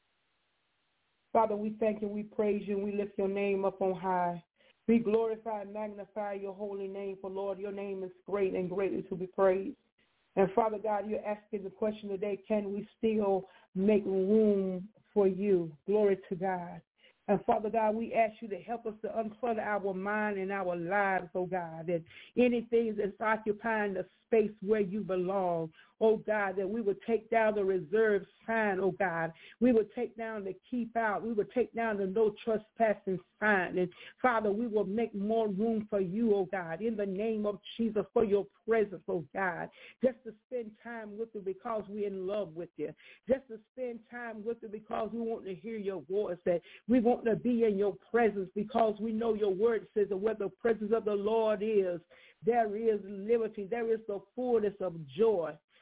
Father, we thank you, we praise you, and we lift your name up on high. We glorify and magnify your holy name, for Lord, your name is great and greatly to be praised. And Father God, you're asking the question today, can we still make room for you? Glory to God. And Father God, we ask you to help us to unclutter our mind and our lives, oh God, and anything that's occupying the space where you belong, oh God, that we would take down the reserve sign, oh God. We would take down the keep out. We would take down the no trespassing sign. And Father, we will make more room for you, oh God, in the name of Jesus, for your presence, oh God, just to spend time with you because we're in love with you, just to spend time with you because we want to hear your voice, that we want to be in your presence because we know your word says that where the presence of the Lord is, there is liberty, there is the fullness of joy.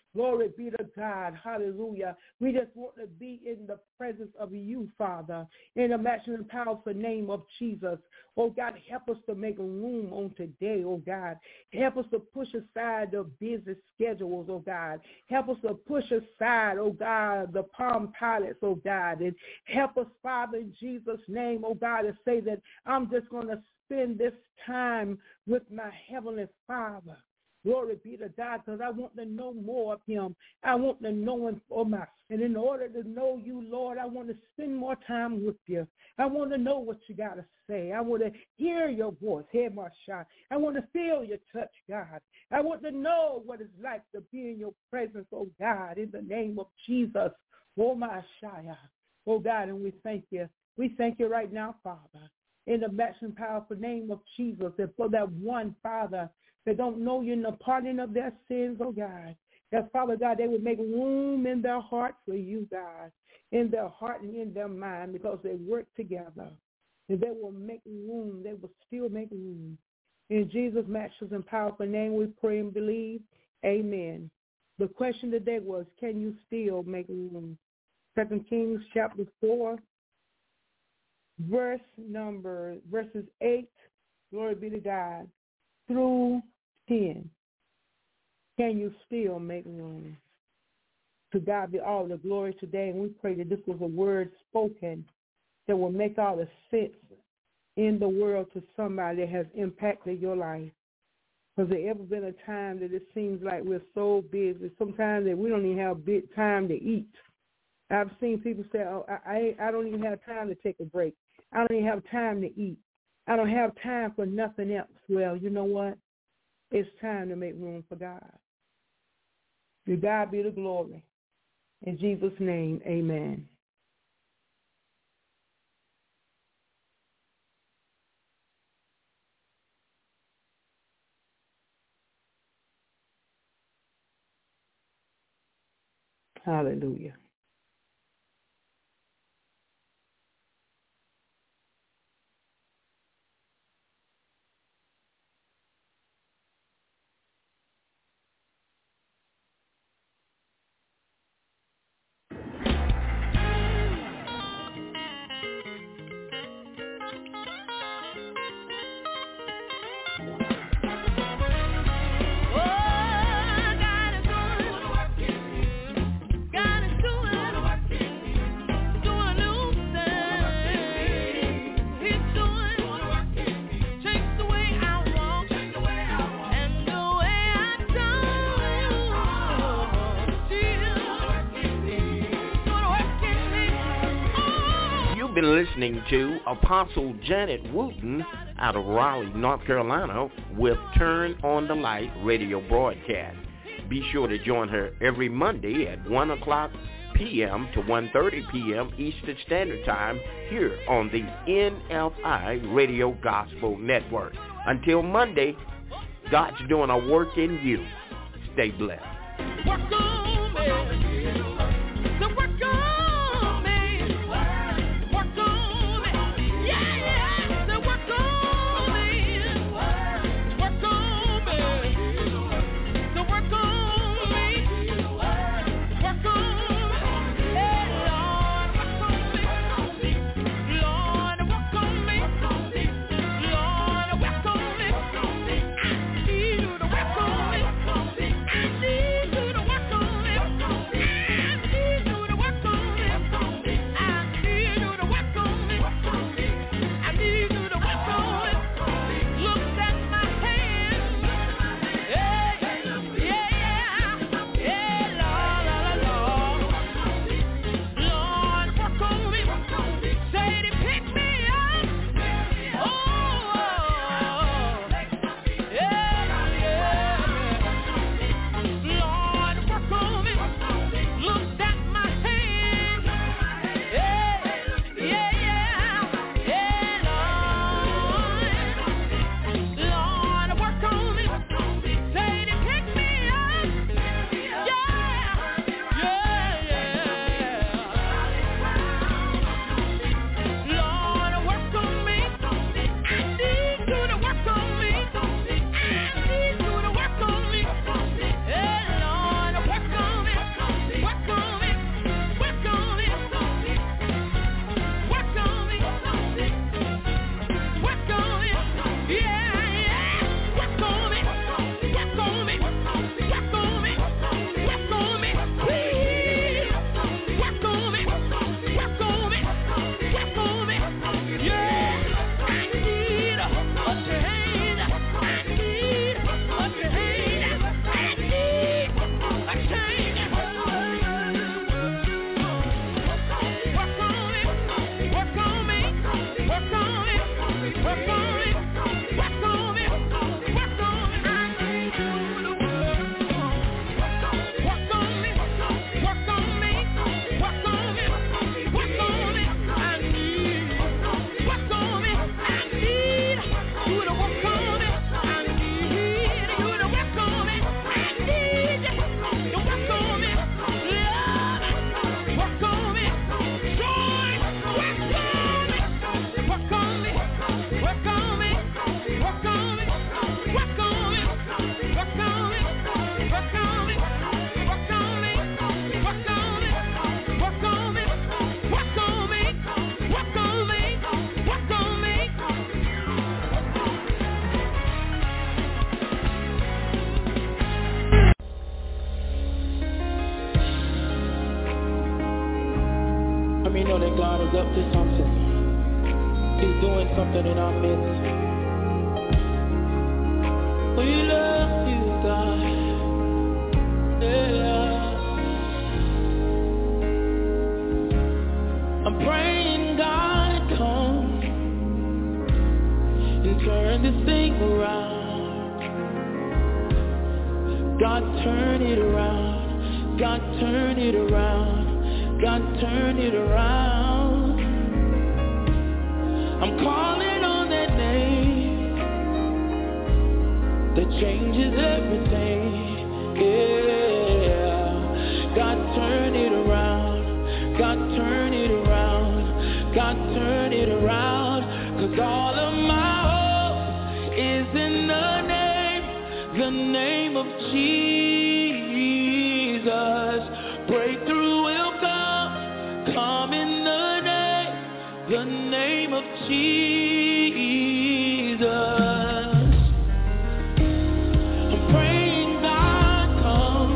Glory be to God. Hallelujah. We just want to be in the presence of you, Father, in the matchless and powerful name of Jesus. Oh, God, help us to make room on today, oh, God. Help us to push aside the busy schedules, oh, God. Help us to push aside, oh, God, the Palm Pilots, oh, God. And help us, Father, in Jesus' name, oh, God, to say that I'm just going to spend this time with my Heavenly Father. Glory be to God, because I want to know more of him. I want to know him for myself. And in order to know you, Lord, I want to spend more time with you. I want to know what you got to say. I want to hear your voice, hear my shot. I want to feel your touch, God. I want to know what it's like to be in your presence, oh God, in the name of Jesus. Oh, my Shia. Oh, God, and we thank you. We thank you right now, Father, in the matchless powerful name of Jesus, and for that one, Father, that don't know you in the pardon of their sins, oh God. That, Father God, they would make room in their heart for you, God, in their heart and in their mind, because they work together. And they will make room. They will still make room. In Jesus' matchless and powerful name we pray and believe. Amen. The question today was, can you still make room? Second Kings chapter four, verse number, verses eight, glory be to God, through ten. Can you still make room? To God be all the glory today, and we pray that this was a word spoken that will make all the sense in the world to somebody that has impacted your life. Has there ever been a time that it seems like we're so busy, sometimes that we don't even have big time to eat? I've seen people say, oh, I, I don't even have time to take a break. I don't even have time to eat. I don't have time for nothing else. Well, you know what? It's time to make room for God. To God be the glory. In Jesus' name, amen. Hallelujah. Been listening to Apostle Janet Wooten out of Raleigh, North Carolina, with Turn on the Light radio broadcast. Be sure to join her every Monday at one o'clock p.m. to one thirty p.m. Eastern Standard Time here on the N F I Radio Gospel Network. Until Monday, God's doing a work in you. Stay blessed. I need you to work on me. I mean, know that God is up to something. He's doing something in our midst. We love you, God. Yeah. I'm praying, God, come and turn this thing around. God, turn it around. God, turn it around. God, turn it around. I'm calling on that name that changes everything. Yeah. God, turn it around. God, turn it around. God, turn it around. 'Cause all of my hope is in the name, the name of Jesus. Breakthrough will come, come in the name, the name of Jesus. I'm praying, God, come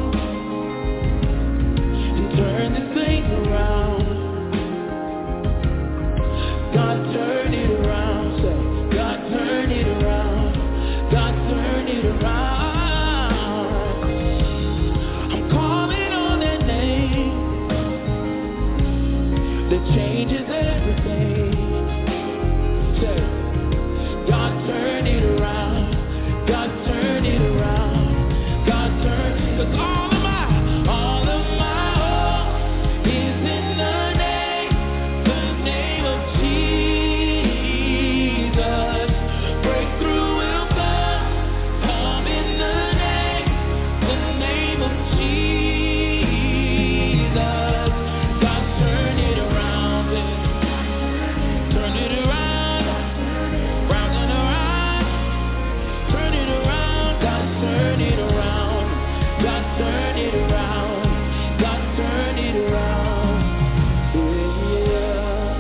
and turn this thing around. God, turn it around. Say, God, turn it around. God, turn it around. I'm calling on that name that changes everything. Say, God, turn it around. God, turn it around. God, turn, 'cause all of my, all of my hope is in the name, the name of Jesus. Breakthrough will come, come in the name, the name of Jesus. God, turn it around, turn it around, round and around, turn it around. God, turn it around. God, turn it around. God, turn it around. Yeah.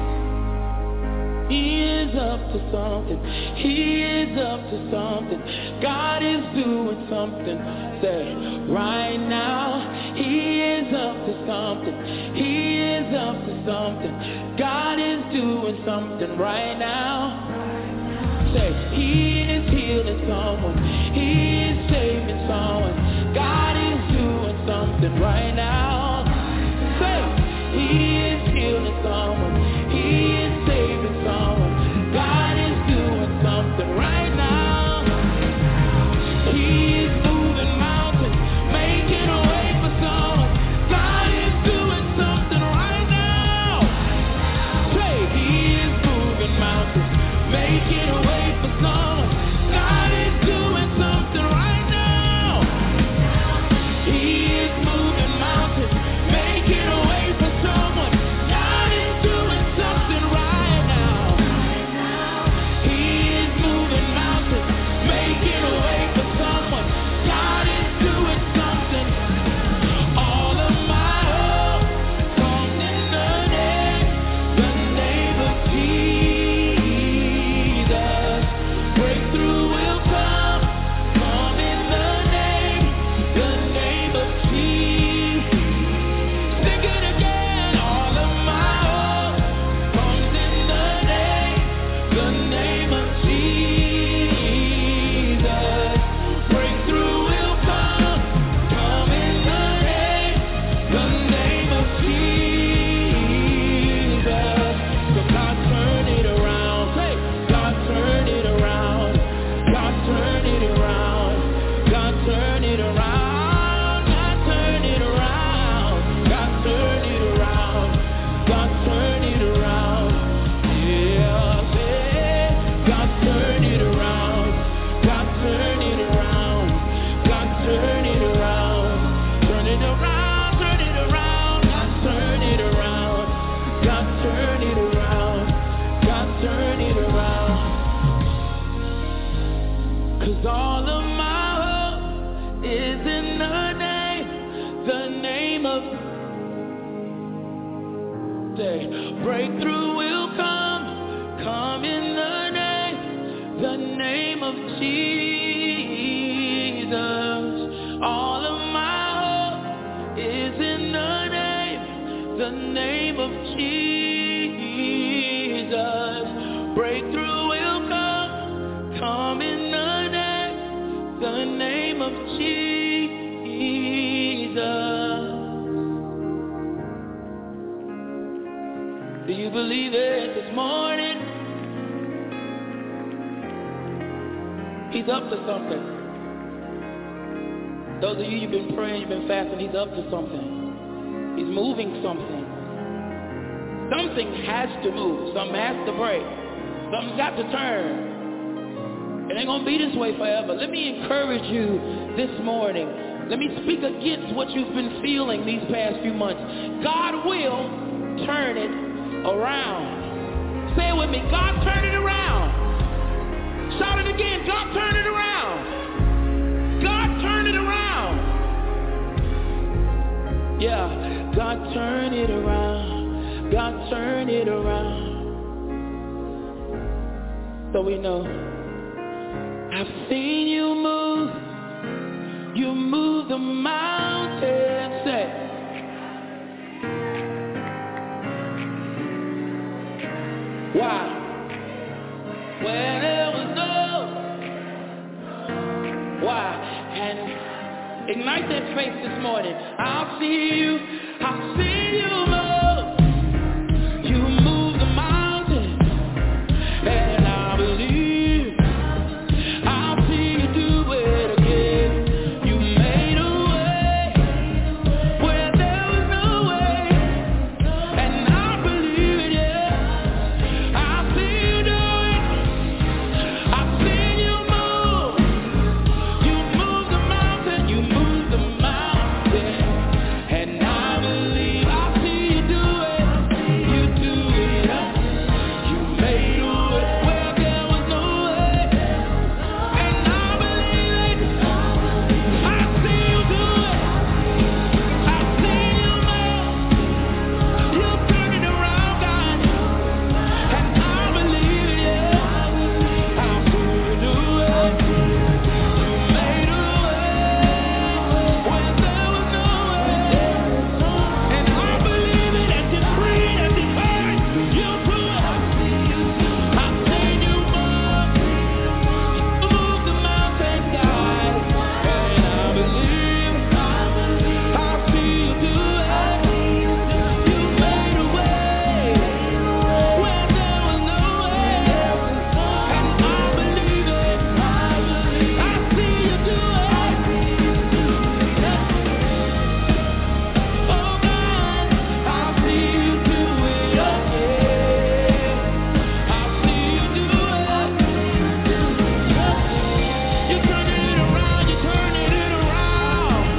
He is up to something. He is up to something. God is doing something. Say, right now. He is up to something. He is up to something. God is doing something right now. Say, he is healing someone. He is saving someone. God is doing something right now. Say, he is healing someone. He is saving someone. God is doing something right now. He is moving mountains, making a way for someone. God is doing something right now. Say, he is moving mountains, making a way for someone. God is doing something right now. He is moving mountains, making a way for someone. God is doing something right now. He is moving mountains, making a way for someone. God is doing something. All of my hope comes in the name, the name of Jesus. Breakthrough will come, come in the name, the name of Jesus. Sing it again. All of my hope comes in the name, the name of Jesus. Breakthrough will come, come in the name, the name of Jesus. So God, turn it around. Say, God, turn it around. God, turn it around. God, turn it around. God, turn it around. God, turn it around. God, turn it around. Yeah, say, God, turn it around. God, turn it around. God, turn it around. Turn it around. Turn it around. God, turn it around. God, turn it around. God, turn it around. 'Cause all of my hope is in the name, the name of. Say, breakthrough will come, come in the name, the name of Jesus. All of my hope is in the name, the name of Jesus. Breakthrough will come, come in the name, the name of Jesus. Do you believe it this morning? He's up to something. Those of you who've been praying, you've been fasting, he's up to something. He's moving something. Something has to move. Something has to break. Something's got to turn. It ain't going to be this way forever. Let me encourage you this morning. Let me speak against what you've been feeling these past few months. God will turn it around. Say it with me. God, turn it around. Shout it again. God, turn it around. God, turn it around. Yeah. God, turn it around. God, turn it around. So we know. I've seen you move. You move the mountain. Say. Why? When there was no. Why? And ignite that faith this morning. I'll see you. I'll see you move. You move the mountain. And I believe I'll see you do it again. You made a way where there was no way. And I believe it, yeah. I'll see you do it. I've seen you move. You move the mountain. You move the mountain. And I believe I'll see you do it. You do it. You made a way where there was no way. And I believe it. I see you do it. I see you move. You turn it around, God. And I believe it, yeah. I see you do it. You made a way where there was no way. And I believe it and decree and declare it. You do it. I've seen you move. You move the mountain, God. And I believe I'll see you do it. You made a way where there was no way. And I believe it. I see you do it. Oh God, I'll see you do it again. I'll see you do it. You're turning it around. You're turning it around.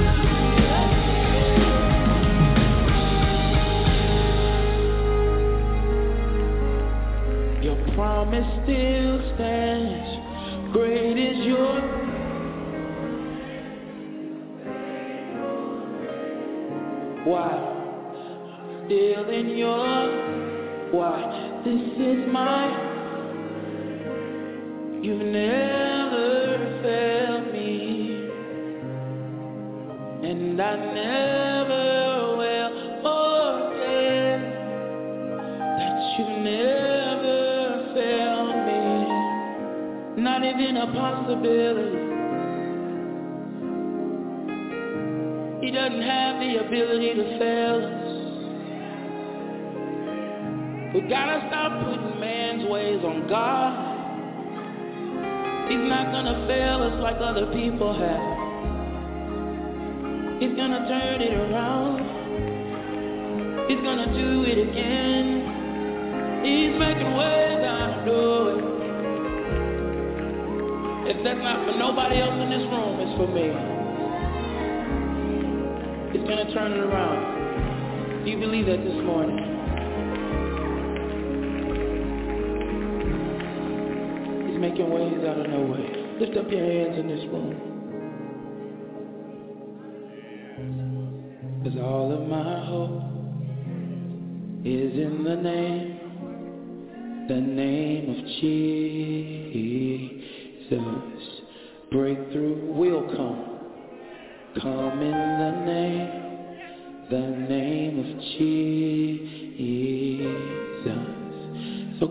Your promise still stands. Great is your. Why? Still in your. Why? This is my. You've never failed me. And I never will forget that you never failed me. Not even a possibility. He doesn't have the ability to fail us. We gotta stop putting man's ways on God. He's not gonna fail us like other people have. He's gonna turn it around. He's gonna do it again. He's making ways out of no way. If that's not for nobody else in this room, it's for me. He's gonna turn it around. Do you believe that this morning? He's making ways out of no way. Lift up your hands in this room. Cause all of my hope is in the name, the name of Jesus. Breakthrough will come, come in the name, the name of Jesus.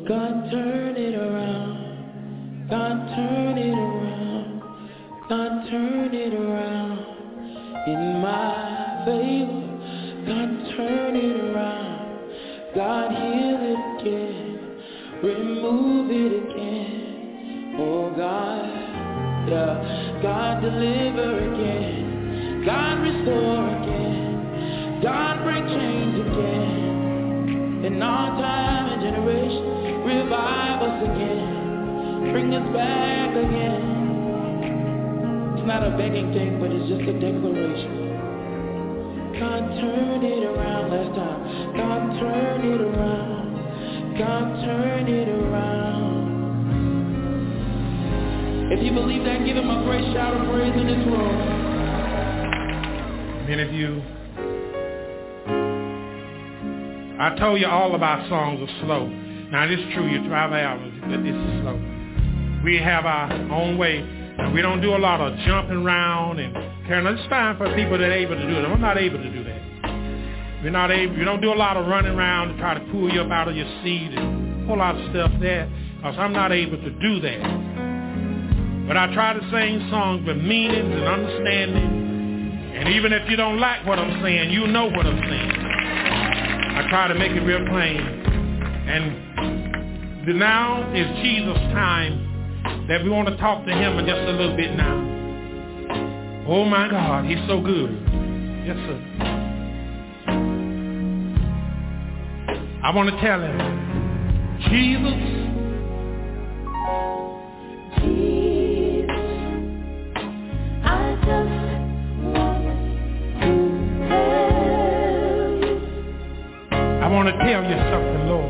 God turn it around. God turn it around. God turn it around in my favor. God turn it around. God heal it again. Remove it again. Oh God, yeah. God deliver again. God restore again. God break chains again. In our time and generation, revive us again. Bring us back again. It's not a begging thing, but it's just a declaration. God turn it around last time. God turn it around. God turn it around. If you believe that, give him a great shout of praise in this room. Many of you, I told you all of our songs are slow. Now, it is true, you drive hours, but this is slow. We have our own way, and we don't do a lot of jumping around and carrying. It's fine for people that are able to do it. I'm not able to do that. We're not able. We don't do a lot of running around to try to pull you up out of your seat and a whole lot of stuff there, because I'm not able to do that. But I try to sing songs with meanings and understanding, and even if you don't like what I'm saying, you know what I'm saying. I try to make it real plain. And the now is Jesus' time that we want to talk to him in just a little bit now. Oh my God, he's so good. Yes, sir. I want to tell him, Jesus, Jesus, I just want to tell you. I want to tell you something, Lord.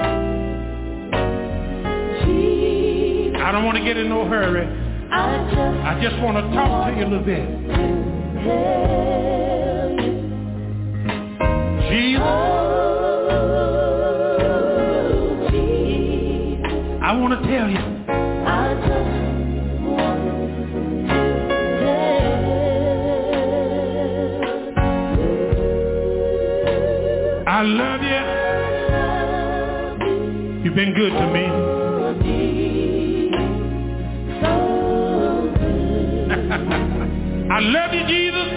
Jesus, I don't want to get in no hurry. I just, I just want to talk to you a little bit. Jesus, oh, Jesus, I want to tell you. I just want to tell you. I love you. You've been good to me. I love you, Jesus.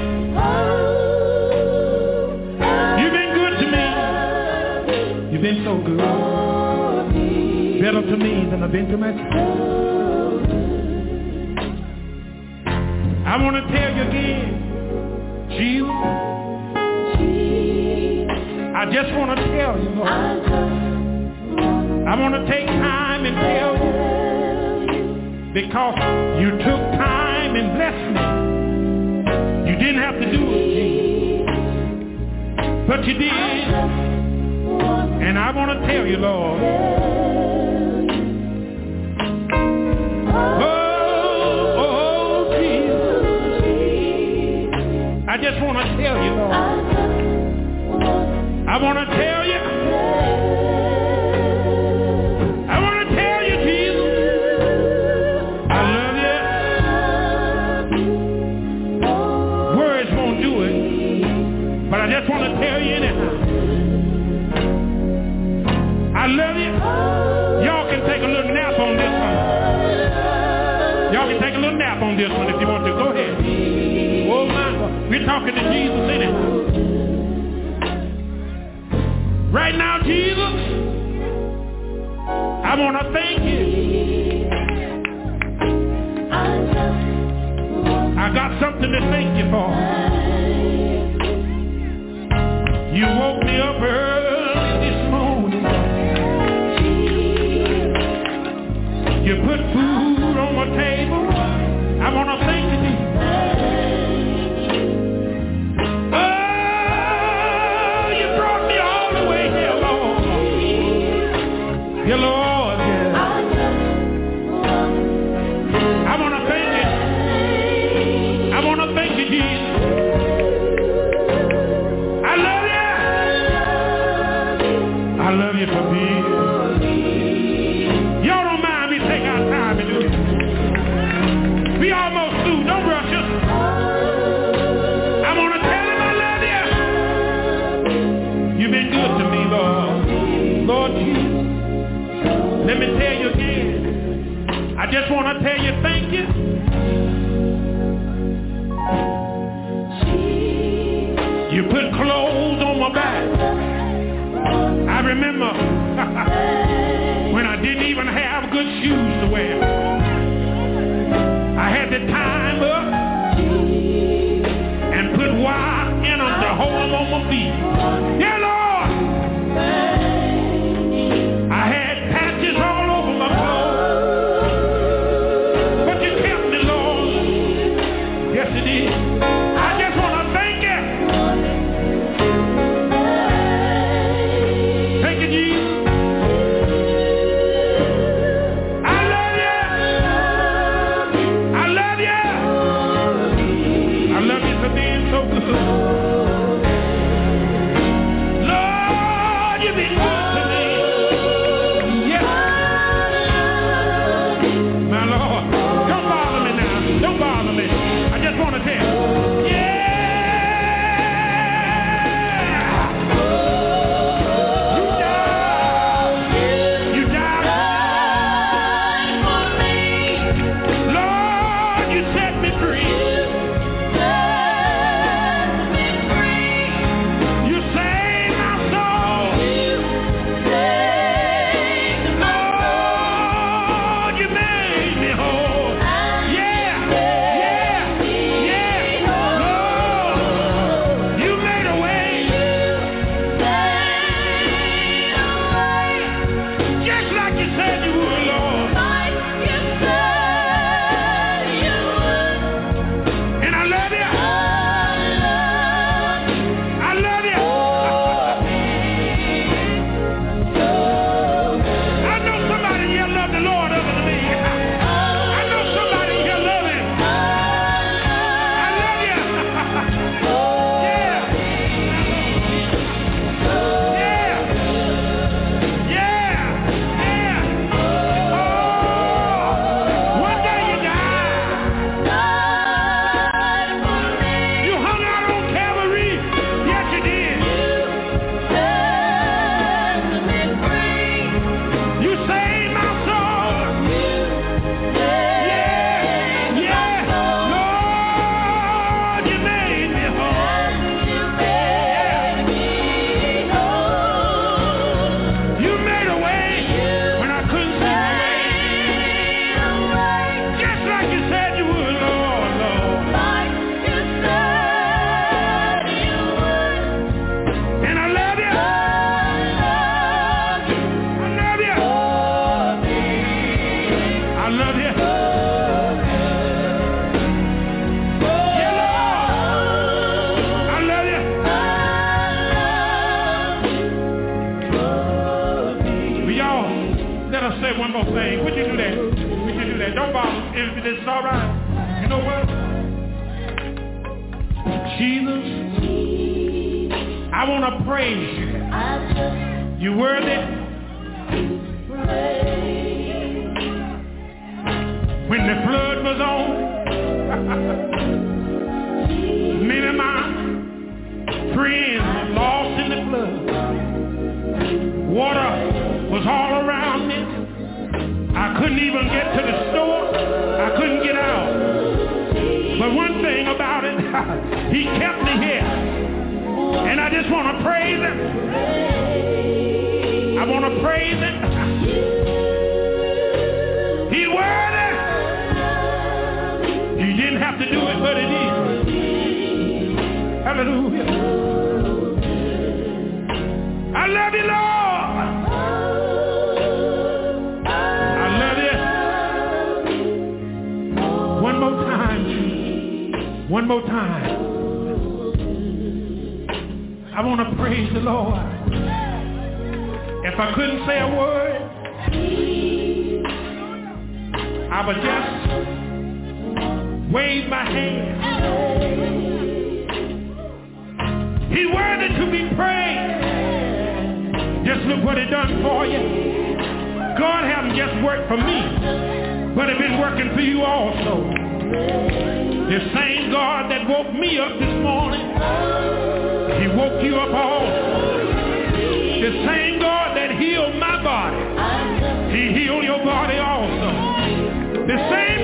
You've been good to me. You've been so good. Better to me than I've been to myself. I want to tell you again, Jesus. I just want to tell you, Lord. I want to take time and tell you, because you took time and blessed me. You didn't have to do it, Jesus, but you did. And I want to tell you, Lord, oh, oh, Jesus, I just want to tell you, Lord, I want to tell you, I want to tell you, Jesus, I love you. But I just want to tell you anyhow, I love you. Y'all can take a little nap on this one. Y'all can take a little nap on this one if you want to. Go ahead. Oh my God. We're talking to Jesus anyhow. Right now, Jesus, I want to thank you. I got something to thank you for. You woke me up early this morning. You put food on my table. I want to thank you, Jesus. Oh, you brought me all the way here, Lord. Dear Lord, yeah. I want to thank you. I want to thank you, Jesus. I love you for me. Y'all don't mind me take our time and do it. We almost through. Don't rush us. I want to tell him I love you. You've been good to me, Lord. Lord Jesus. I just want to tell you thank you. You put clothes on my back. I remember when I didn't even have good shoes to wear. I had to tie them up and put wire in them to hold them on my feet. Yeah, Lord. I had patches all over my clothes. But you kept me, Lord. Yes, you did. I just want to thank you. Thank you, Jesus. The same